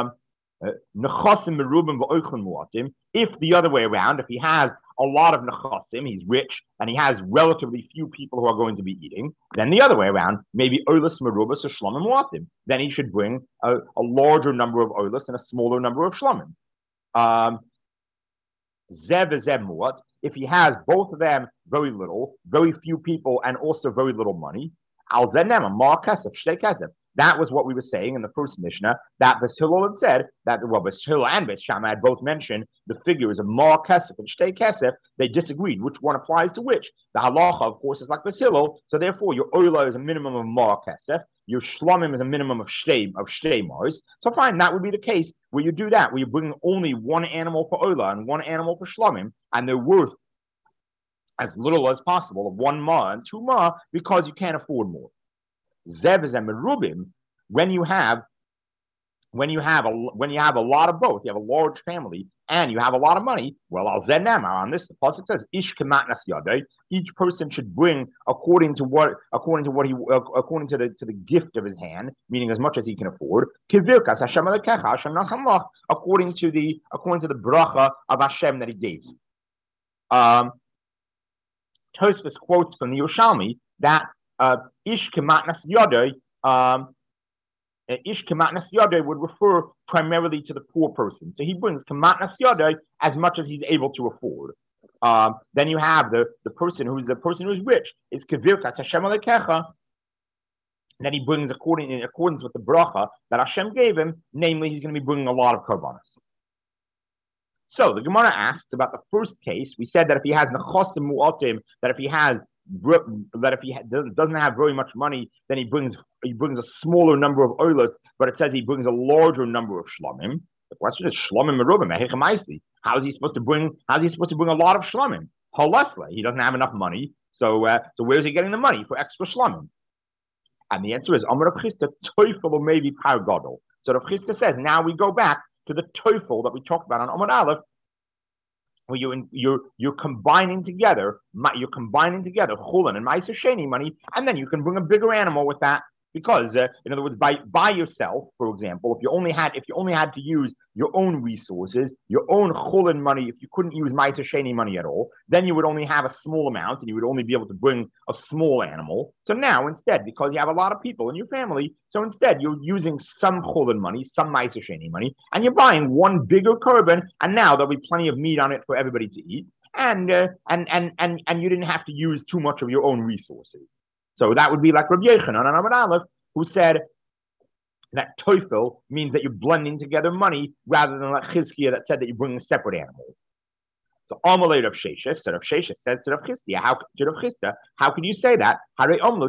if the other way around, if he has a lot of nechasim, he's rich, and he has relatively few people who are going to be eating, then the other way around, maybe oilas merubas or shlomim muatim, then he should bring a, a larger number of oilas and a smaller number of shlomim. Um, zev zev muat, if he has both of them very little, very few people, and also very little money, al zenem mar kesef shtei kesef. That was what we were saying in the first Mishnah, that Beis Hillel had said, that well, Beis Hillel and Beis Shammai had both mentioned the figures of Mar Kesef and Shtei Kesef. They disagreed which one applies to which. The halacha, of course, is like Beis Hillel, so therefore your oila is a minimum of Mar Kesef, your shlomim is a minimum of Shtei of Shtei Mars. So fine, that would be the case where you do that, where you bring only one animal for oila and one animal for shlomim, and they're worth as little as possible of one ma and two ma because you can't afford more. Zev is a merubim, when you have when you have a when you have a lot of both, you have a large family and you have a lot of money. Well, I'll zen them on this. The pasuk says, "Ish kematnas yadei." Each person should bring according to what according to what he uh, according to the to the gift of his hand, meaning as much as he can afford. Kivirkas Hashem alekecha Hashem nasamach, according to the according to the bracha of Hashem that he gave. Um, Tosfos quotes from the Yerushalmi that uh, "Ish kematnas yadei." Um, Ish Kamatnas Yadeh would refer primarily to the poor person. So he brings Kamatnas Yadeh as much as he's able to afford. Um, then you have the, the person who's the person who's rich is Kevirkas Hashem Alekecha. That he brings according in accordance with the bracha that Hashem gave him, namely he's going to be bringing a lot of korbanos. So the Gemara asks about the first case. We said that if he has nechosim mu'atim, that if he has that if he ha- doesn't have very much money, then he brings he brings a smaller number of oilas, but it says he brings a larger number of shlamim. The question is shlamim merubim. How is he supposed to bring? How is he supposed to bring a lot of shlamim? Halasle, he doesn't have enough money. So, uh, so where is he getting the money for extra shlamim? And the answer is Amar Rav Chisda toifel or maybe par gadol. So Rav Chisda says now we go back to the toifel that we talked about on Amar Aleph, where you're, in, you're you're combining together, you're combining together chulin and ma'aser sheni money, and then you can bring a bigger animal with that. Because, uh, in other words, by by yourself, for example, if you only had if you only had to use your own resources, your own chulin money, if you couldn't use ma'aser sheni money at all, then you would only have a small amount, and you would only be able to bring a small animal. So now, instead, because you have a lot of people in your family, so instead you're using some chulin money, some ma'aser sheni money, and you're buying one bigger korban, and now there'll be plenty of meat on it for everybody to eat, and uh, and and and and you didn't have to use too much of your own resources. So that would be like Rabbi Yochanan on Amud Aleph, who said that toifel means that you're blending together money rather than like Chizkiah that said that you're bringing a separate animal. So Amalei Rav Sheshes, so Rav Sheshes says to Rav Chisda, how to Rav Chisda, how can you say that? Harei Omru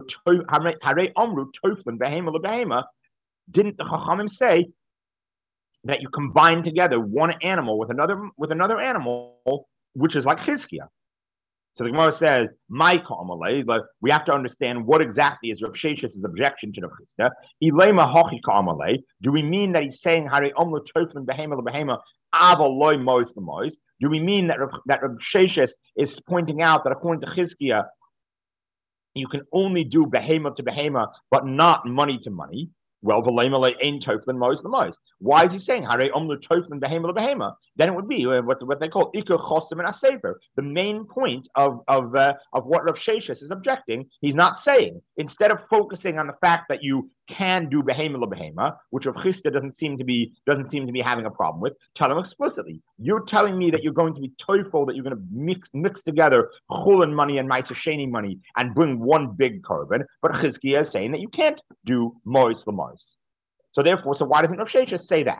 toiflin behema lebehema. Didn't the Chachamim say that you combine together one animal with another with another animal, which is like Chizkiah? So the Gemara says, "My ka'amalei," but we have to understand what exactly is Rav Shesh's objection to the Chisda. Ilema hachi ka'amalei. Do we mean that he's saying Harei Omru toiflin behema lebehema aval loy mois lemois? Do we mean that Rav, that Rav Sheshes is pointing out that according to Chizkiah, you can only do behema to behema, but not money to money? Well, ain't toiflin mois lemois. Why is he saying Harei Omru toiflin behema lebehema? Then it would be what, what they call ikar chosim and asefer. The main point of of uh, of what Rav Sheshes is objecting, he's not saying. Instead of focusing on the fact that you can do behema lebehema, which Rav Chisda doesn't seem to be doesn't seem to be having a problem with, tell him explicitly. You're telling me that you're going to be toifel, that you're going to mix mix together chulin money and ma'aser sheni money and bring one big korban, but Chizkiah is saying that you can't do mois lemois. So therefore, so why doesn't Rav Sheshes say that?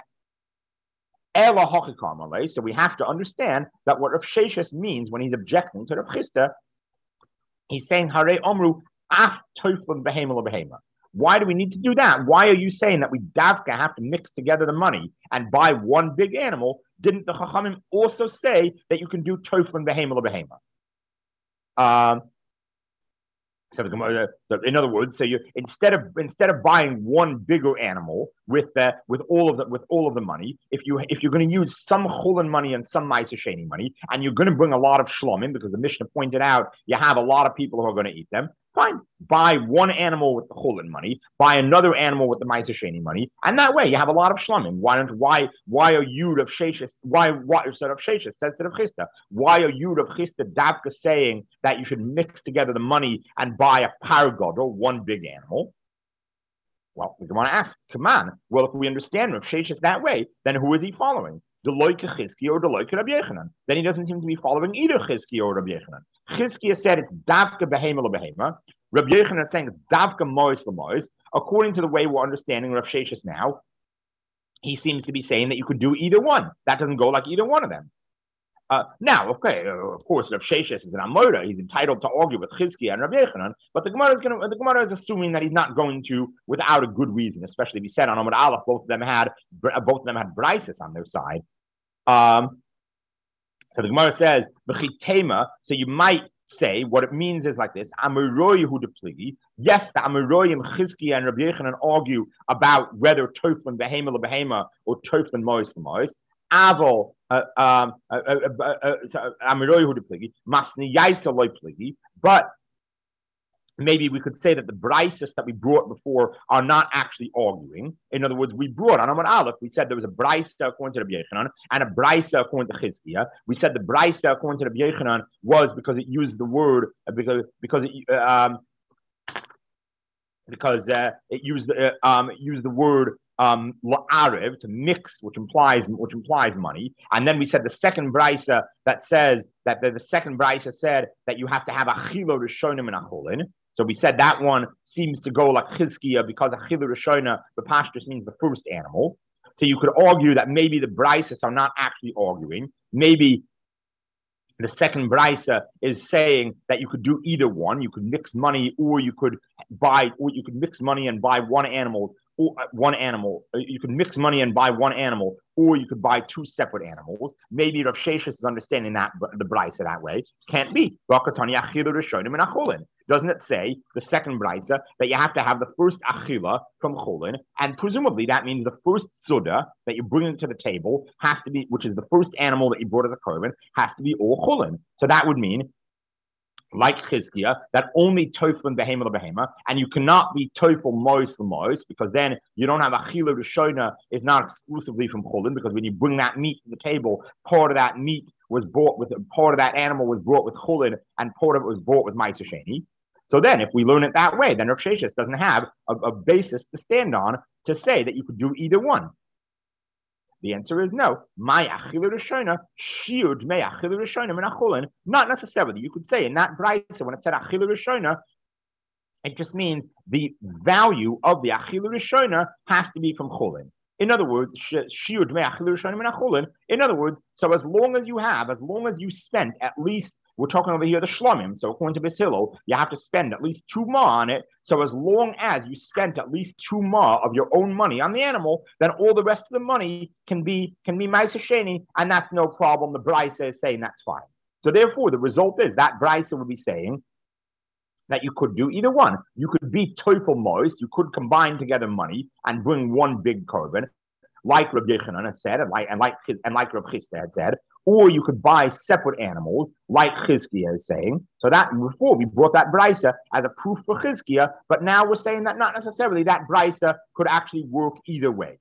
So we have to understand that what Rav Sheshes means when he's objecting to Rav Chisda, he's saying Harei Omru af toiflin behema lebehema. Why do we need to do that? Why are you saying that we davka have to mix together the money and buy one big animal? Didn't the Chachamim also say that you can do toiflin behema lebehema? Um, So, in other words, so you instead of instead of buying one bigger animal with the with all of the with all of the money, if you if you're going to use some chulin money and some ma'aser sheni money, and you're going to bring a lot of shlomim because the Mishnah pointed out you have a lot of people who are going to eat them. Fine, buy one animal with the chulin money, buy another animal with the ma'aser sheni money, and that way you have a lot of shlomim. Why don't why why are you Rav Sheshes? Why why so Rav Sheshes says to Rav Chisda, why are you Rav Chisda davka saying that you should mix together the money and buy a paragod or one big animal? Well, we want to ask, come on. Well, if we understand Rav Sheshes that way, then who is he following? The loike Chizkiah or the loike Rabbi Yochanan? Then he doesn't seem to be following either Chizkiah or Rabbi Yochanan. Chizkiah said it's davka behema lebehema. Rabbi Yochanan is saying it's davka mois lemois. According to the way we're understanding Rav Sheshes now, he seems to be saying that you could do either one. That doesn't go like either one of them. Uh, now, okay, uh, of course, Rav Sheshes is an Amoda. He's entitled to argue with Chizkiah and Rabbi Yochanan, but the Gemara is going to. The Gemara is assuming that he's not going to without a good reason. Especially if he said on Amud Aleph, both of them had both of them had brises on their side. Um, so the Gemara says, "V'chitema." So you might say what it means is like this: Amaroi hu depligi. Yes, the Amaroi and Chizkiah and Rabbi Yechanan argue about whether Toflin behema le behema or Toflin mois le mois. Aval Amaroi hu depligi masni yaisa loy pligi. But maybe we could say that the brises that we brought before are not actually arguing. In other words, we brought on Amar Aleph, we said there was a brisa according to Rabbi Yechanan and a brisa according to Chizkiah. We said the brisa according to Rabbi Yechanan was because it used the word because because it um, because uh, it used uh, um, it used the word um la'arev, to mix, which implies which implies money. And then we said the second brisa that says that the, the second brisa said that you have to have a chilo rishonim and a cholin. So we said that one seems to go like Chizkiah because a chilo rishona, the pashtus means the first animal. So you could argue that maybe the brises are not actually arguing. Maybe the second brisa is saying that you could do either one. You could mix money, or you could buy, or you could mix money and buy one animal, or one animal. You could mix money and buy one animal, or you could buy two separate animals. Maybe Rav Sheshes is understanding that the brisa that way. Can't be. Doesn't it say, the second brisa, that you have to have the first achila from cholin, and presumably that means the first suda that you bring to the table has to be, which is the first animal that you brought as a korban, has to be all cholin. So that would mean, like Chizkiah, that only toiflin behema le behema, and you cannot be toifel mois le mois, because then you don't have a chila rishona is not exclusively from cholin, because when you bring that meat to the table, part of that meat was bought with, part of that animal was brought with cholin, and part of it was bought with ma'aser sheni. So then, if we learn it that way, then Rav Sheshes doesn't have a, a basis to stand on to say that you could do either one. The answer is no. My achilu rishona shiud me achilu rishona min acholin. Not necessarily. You could say in that brisa when it said achilu rishona, it just means the value of the achilu rishona has to be from cholin. In other words, shiud me achilu rishona min acholin. In other words, so as long as you have, as long as you spent at least, we're talking over here the shlomim. So according to Beis Hillel, you have to spend at least two ma on it. So as long as you spent at least two ma of your own money on the animal, then all the rest of the money can be can be ma'aser sheni, and that's no problem. The brisa is saying that's fine. So therefore, the result is that brisa would be saying that you could do either one. You could be toifel moist. You could combine together money and bring one big korban, like Rabbi Yechanan had said, and like and like and like Rabbi Chisda had said. Or you could buy separate animals, like Chizkiah is saying. So that before we brought that brisa as a proof for Chizkiah, but now we're saying that not necessarily that brisa could actually work either way.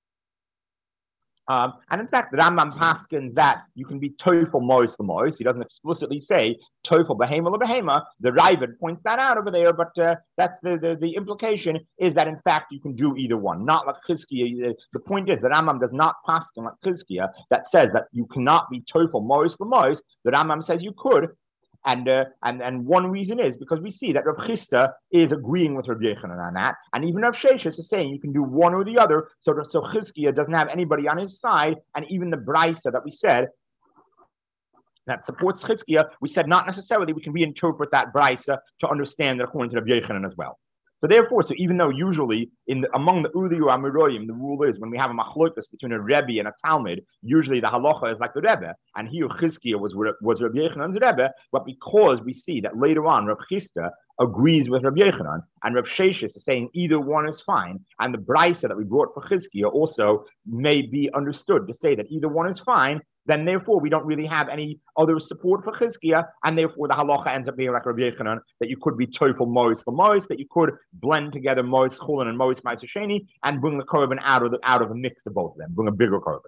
Um, and in fact, the Rambam paskins that you can be toifel mois the mois. He doesn't explicitly say toifel behema le behema. The Ravid points that out over there, but uh, that's the, the the implication is that in fact you can do either one. Not like Chizkiah. The point is the Rambam does not paskin like Chizkiah that says that you cannot be toifel mois the mois. The Rambam says you could. And uh, and and one reason is because we see that Rav Chisda is agreeing with Rabbi Yechanan on that, and even Rav Sheshes is saying you can do one or the other. So so Chizkiah doesn't have anybody on his side, and even the brisa that we said that supports Chizkiah, we said not necessarily we can reinterpret that brisa to understand that according to Rabbi Yechanan as well. So therefore, so even though usually in the, among the Uliyu Amiroyim, the rule is when we have a machlokas between a Rebbe and a Talmud, usually the halacha is like the Rebbe, and here Chizkiah was was Rabbi Yechanan's Rebbe, but because we see that later on Rav Chisda agrees with Rabbi Yechanan, and Rav Sheshes is saying either one is fine, and the brisa that we brought for Chizkiah also may be understood to say that either one is fine, then therefore we don't really have any other support for Chizkiah, and therefore the halacha ends up being like Rabbi Yechanan, that you could be toifel mois the mois, that you could blend together mois chulin and mois ma'aser sheni, and bring the korban out of the out of the mix of both of them, bring a bigger korban.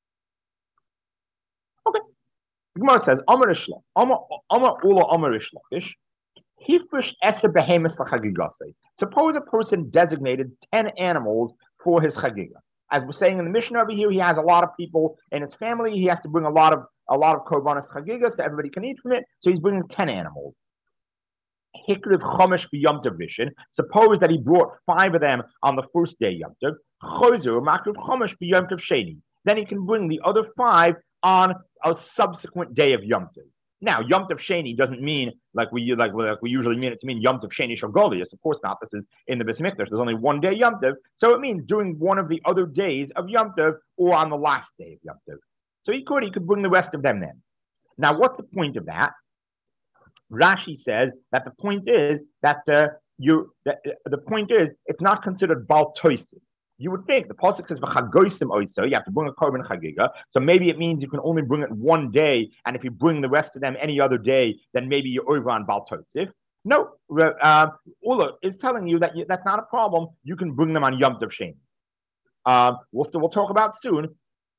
Okay. The Gemara says, Amar Ishla, Amar Amar Ula Amar Ishlakish, Hifrish Esa Behemis L'Chagigase. Suppose a person designated ten animals for his chagiga. As we're saying in the Mishnah over here, he has a lot of people in his family. He has to bring a lot of a lot of korbanos chagiga so everybody can eat from it. So he's bringing ten animals. Hikriv chomesh b'yom tov rishon. Suppose that he brought five of them on the first day yom tov. Chozer makriv chomesh b'yom tov sheni. Then he can bring the other five on a subsequent day of yom tov. Now, Yom Tov Sheni doesn't mean like we like, like we usually mean it to mean Yom Tov Sheni Shogolius. Of course not. This is in the Beis Mikdash. There's only one day Yom Tov, so it means during one of the other days of Yom Tov or on the last day of Yom Tov. So he could he could bring the rest of them then. Now, what's the point of that? Rashi says that the point is that uh, you that, uh, the point is it's not considered bal toisim. You would think the pasuk says v'chagosim oiso, you have to bring a korban chagiga, so maybe it means you can only bring it one day, and if you bring the rest of them any other day, then maybe you're over on bal tosif. No, uh, Ula is telling you that you, that's not a problem. You can bring them on Yom Tov Sheni. Uh, we'll still we'll talk about soon.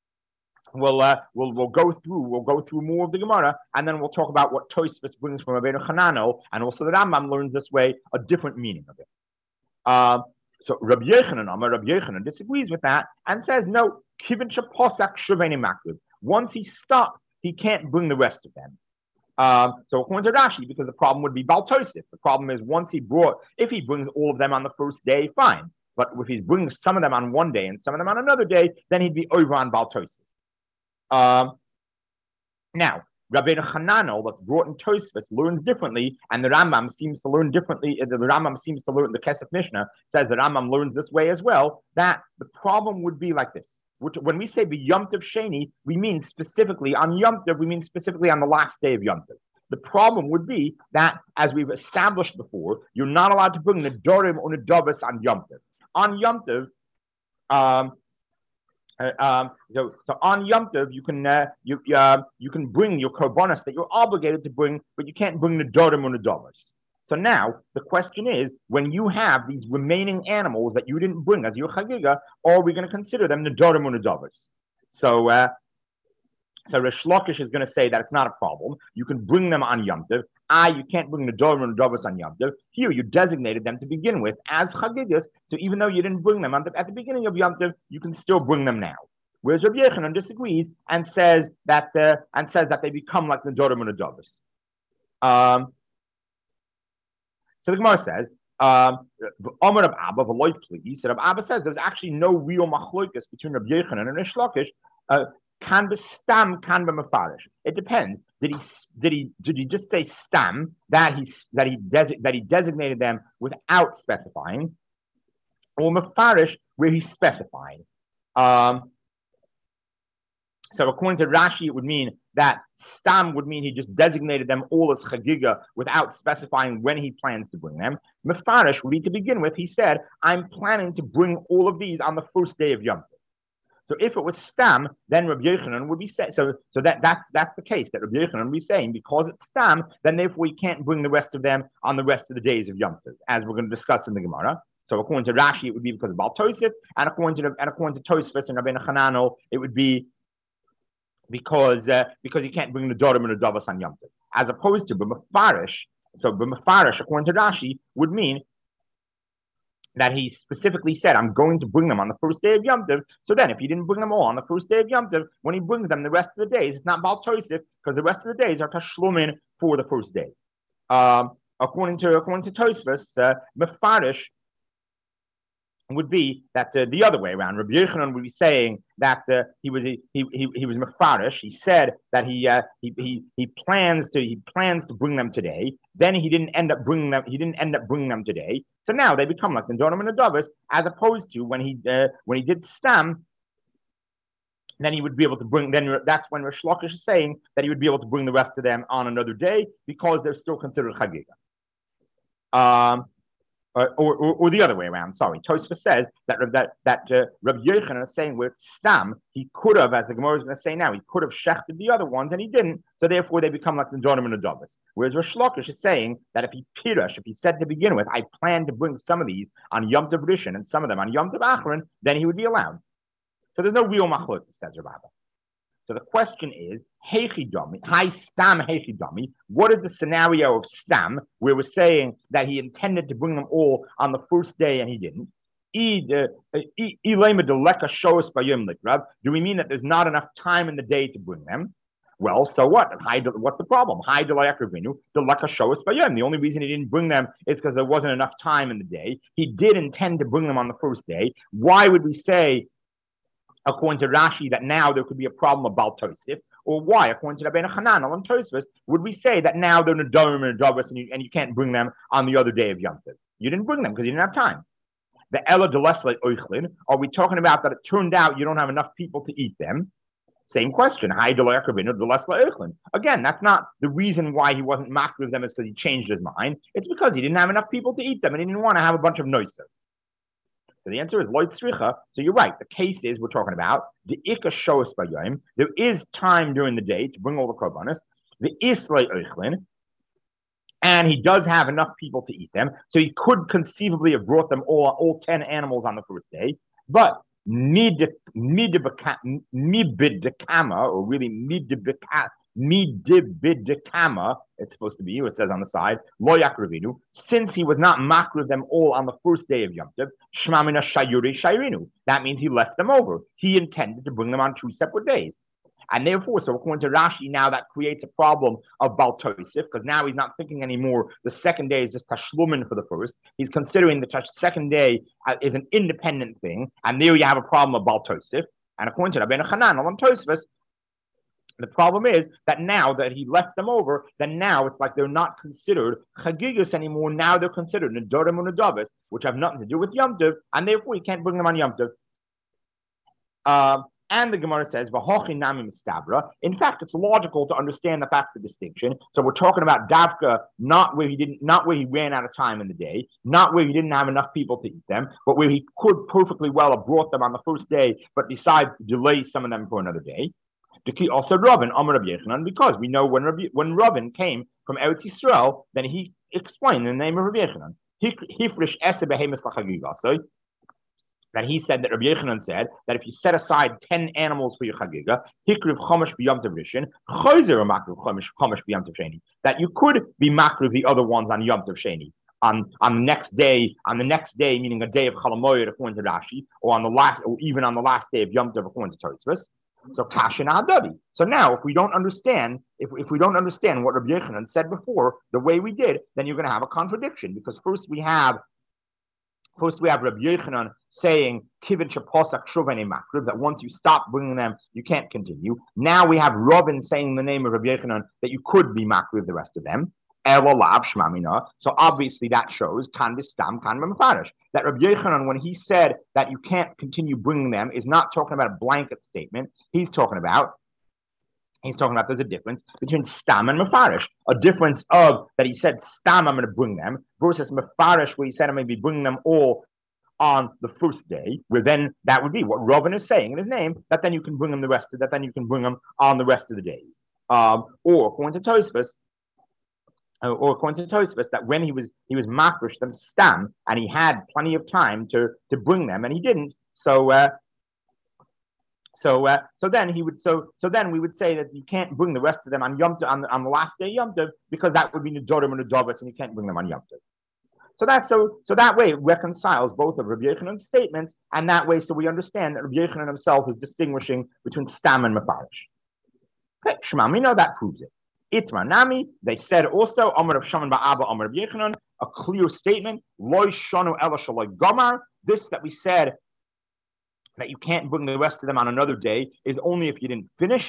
We'll uh, we'll we'll go through we'll go through more of the Gemara, and then we'll talk about what Tosfos brings from Rabbeinu Hananel, and also the Rambam learns this way a different meaning of it. Uh, so Rabbi Yochanan, Rabbi Yochanan disagrees with that and says no. Kivin shaposak shuveni makriv. Once he stopped, he can't bring the rest of them. Um, so according to Rashi, because the problem would be Bal Tosif. The problem is once he brought, if he brings all of them on the first day, fine. But if he's bringing some of them on one day and some of them on another day, then he'd be over on Bal Tosif. Um, now, Rabbeinu Hananel, that's brought in Tosfos, learns differently, and the Rambam seems to learn differently. The Rambam seems to learn, the Kesef Mishnah says the Rambam learns this way as well, that the problem would be like this. Which, when we say the Yom Tov Sheni, we mean specifically on Yom Tov, we mean specifically on the last day of Yom Tov. The problem would be that, as we've established before, you're not allowed to bring the Dorim or the Dovas on Yom Tov. On Yom Tov, um, uh, um, so, so on Yom Tov, you can uh, you uh, you can bring your korbanos that you're obligated to bring, but you can't bring the Dorim or the Dovas. So now the question is, when you have these remaining animals that you didn't bring as your chagiga, are we going to consider them nedarim or nedavos? So, uh, so Rish Lakish is going to say that it's not a problem. You can bring them on Yom Tov. Ah, you can't bring nedarim or nedavos on Yom Tov. Here, you designated them to begin with as chagigas. So even though you didn't bring them the, at the beginning of Yom Tov, you can still bring them now. Whereas Rabbi Yochanan disagrees and says that uh, and says that they become like nedarim or nedavos. Um. So the Gemara says, um, Omer of Abba, Veloy please. So Rabbi Abba says there's actually no real machloikas between Rabbi Yochanan and Rish Lakish. Can be stam, can be mefarish. It depends. Did he did he did he just say stam that he that he desi- that he designated them without specifying, or mefarish where he's specifying? Um, so according to Rashi, it would mean that stam would mean he just designated them all as chagiga without specifying when he plans to bring them. Mefarish would be to begin with. He said, "I'm planning to bring all of these on the first day of Yom Tov." So if it was stam, then Rabbi Yochanan would be saying, so so that that's that's the case that Rabbi Yochanan would be saying because it's stam, then therefore we can't bring the rest of them on the rest of the days of Yom Tov, as we're going to discuss in the Gemara. So according to Rashi, it would be because of Bal Tosif, and according to and according to Tosfos and Rabbeinu Hananel, it would be because uh, because you can't bring the Dorim and the Davos on Yom Tov, as opposed to b'mefarish. So b'mefarish, according to Rashi, would mean that he specifically said, "I'm going to bring them on the first day of Yom Tov." So then, if he didn't bring them all on the first day of Yom Tov, when he brings them the rest of the days, it's not Bal Tosif because the rest of the days are tashlumin for the first day. Um, according to according to Tosfos, uh, mefarish would be that uh, the other way around. Rabbi Yochanan would be saying that uh, he was he he he was mefarish. He said that he uh, he he he plans to he plans to bring them today. Then he didn't end up bringing them. He didn't end up bringing them today. So now they become like the Dorim and the Davos, as opposed to when he uh, when he did stam. Then he would be able to bring. Then that's when Rish Lakish is saying that he would be able to bring the rest of them on another day because they're still considered chagiga. Um. Uh, or, or, or the other way around. Sorry, Tosfos says that that that uh, Rabbi Yochanan is saying with stam, he could have, as the Gemara is going to say now, he could have shechted the other ones, and he didn't. So therefore, they become like the Dorim and the Davos. Whereas Rish Lakish is saying that if he pirush, if he said to begin with, I plan to bring some of these on Yom Tov Rishon and some of them on Yom Tov Achron, then he would be allowed. So there's no real machlok, says Rabbi. So the question is, Heichidami, Hi Stam Heichidami, what is the scenario of Stam, where we're saying that he intended to bring them all on the first day and he didn't? Do we mean that there's not enough time in the day to bring them? Well, so what? What's the problem? The only reason he didn't bring them is because there wasn't enough time in the day. He did intend to bring them on the first day. Why would we say, according to Rashi, that now there could be a problem of Bal Tosif? Or why, according to Rabbeinu Hananel and Tosfos, would we say that now they're Nedarim and Davos and you and you can't bring them on the other day of Yom Tov? You didn't bring them because you didn't have time. The Ella Delesle Oichlin, are we talking about that it turned out you don't have enough people to eat them? Same question. Again, that's not the reason why he wasn't makriv with them is because he changed his mind. It's because he didn't have enough people to eat them and he didn't want to have a bunch of noiser. So the answer is loy tzricha. So you're right. The case is we're talking about the ikka shos bayom. There is time during the day to bring all the korbanos. The islay oichlin, and he does have enough people to eat them. So he could conceivably have brought them all, all ten animals on the first day. But midibidekama, or really midibidekama, it's supposed to be, it says on the side, lo yakrivinu, since he was not makriv them all on the first day of Yom Tov, shmamina shayuri shayrinu. That means he left them over. He intended to bring them on two separate days. And therefore, so according to Rashi, now that creates a problem of Baal Tosif, because now he's not thinking anymore the second day is just Tashlumin for the first. He's considering the second day is an independent thing, and there you have a problem of Baal Tosif. And according to Rabbeinu Hanan on Tosfos, the problem is that now that he left them over, then now it's like they're not considered Chagigas anymore. Now they're considered Nedorim and Nedavas, which have nothing to do with Yom Tov, and therefore you can't bring them on Yom Tov. Uh, And the Gemara says, in fact, it's logical to understand that that's the distinction. So we're talking about Davka, not where he didn't, not where he ran out of time in the day, not where he didn't have enough people to eat them, but where he could perfectly well have brought them on the first day, but decided to delay some of them for another day. Also, Robin, Amar Rabbi Yechanan, because we know when Rabbi, when Robin came from Eretz Yisrael, then he explained the name of Rabbi Yechanan. Hifrish ese behemis l'chagiga. So that he said that Rabbi Yechanan said that if you set aside ten animals for your chagiga, hikriv chomesh b'yom tov rishon, chozer makriv chomesh chomesh b'yom tov sheni, that you could be makriv the other ones on Yom Tov Sheni, on on the next day, on the next day, meaning a day of Chol Hamoed according to Rashi, or on the last, or even on the last day of Yom Tov according to Tosfos. So kasha na'adadi. So now, if we don't understand, if if we don't understand what Rabbi Yechanan said before, the way we did, then you're going to have a contradiction, because first we have. First, we have Rabbi Yechanan saying, "Kivin sheposak shuveni makriv," that once you stop bringing them, you can't continue. Now we have Robin saying the name of Rabbi Yechanan that you could be makriv the rest of them. Elolav shmamina. So obviously that shows kan bistam kan b'mefarish, that Rabbi Yechanan, when he said that you can't continue bringing them, is not talking about a blanket statement. He's talking about. He's talking about there's a difference between stam and mefarish. A difference of that he said stam, I'm going to bring them, versus mefarish, where he said I'm going to be bringing them all on the first day, where then that would be what Robin is saying in his name, that then you can bring them the rest of that, then you can bring them on the rest of the days. Um, or according to Tosfos, uh, or according to Tosfos, that when he was he was mafresh them stam, and he had plenty of time to to bring them, and he didn't. So. Uh, So, uh, so then he would. So, so then we would say that you can't bring the rest of them on Yom Tov, on, on the last day Yom Tov, because that would be Nedorim and Nedavos, and you can't bring them on Yom Tov. So that's so. So that way it reconciles both of Rabbi Yechanan's statements, and that way, so we understand that Rabbi Yechanan himself is distinguishing between stam and mefarish. Okay, Shema, we know that proves it. Itma nami. They said also Amar of Shaman Ba'aba Amar Rabbi Yechanan, a clear statement. Loi shonu ela shaloi gomar. This that we said, that you can't bring the rest of them on another day, is only if you didn't finish.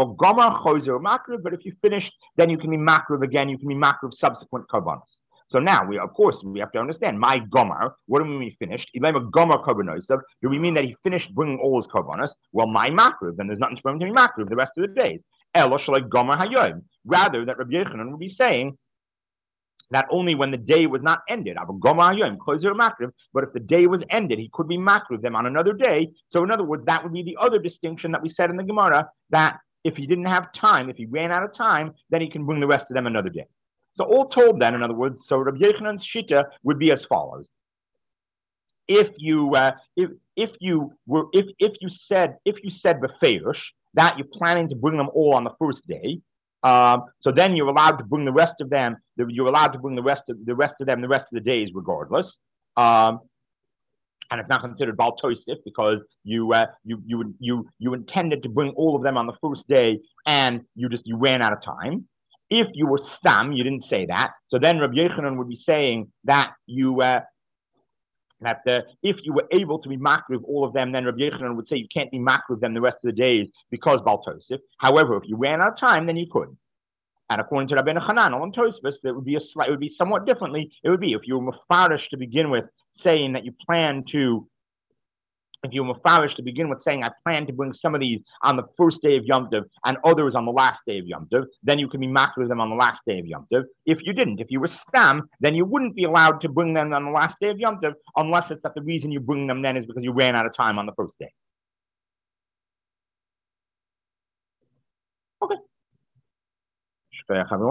But if you finished, then you can be makriv again. You can be makriv subsequent karbanos. So now we, of course, we have to understand my gomar. What do we mean finished? Do we mean that he finished bringing all his karbanos? Well, my makriv, then there's nothing for him to be makriv the rest of the days. Rather, that Rabbi Yechanan would be saying that only when the day was not ended, but if the day was ended, he could be makriv them on another day. So in other words, that would be the other distinction that we said in the Gemara, that if he didn't have time, if he ran out of time, then he can bring the rest of them another day. So all told then, in other words, so Rabbi Yechanan's shita would be as follows. If you uh, if if you were if if you said if you said beferish that you're planning to bring them all on the first day, Um, so then you're allowed to bring the rest of them. You're allowed to bring the rest of the rest of them the rest of the days, regardless. Um, and it's not considered Baal Tosif because you uh, you you you you intended to bring all of them on the first day, and you just you ran out of time. If you were stam, you didn't say that. So then Rabbi Yechanan would be saying that you. Uh, That uh, if you were able to be makriv all of them, then Rabbi Yechanan would say you can't be makriv them the rest of the days because Baal Tosif. However, if you ran out of time, then you could. And according to Rabbeinu Hanan on Tosfos, that would be a slight, it would be somewhat differently. It would be if you were mefarish to begin with, saying that you plan to if you were mafarish to begin with saying, I plan to bring some of these on the first day of Yom Tov and others on the last day of Yom Tov, then you can be makar them on the last day of Yom Tov. If you didn't, if you were stam, then you wouldn't be allowed to bring them on the last day of Yom Tov unless it's that the reason you bring them then is because you ran out of time on the first day. Okay.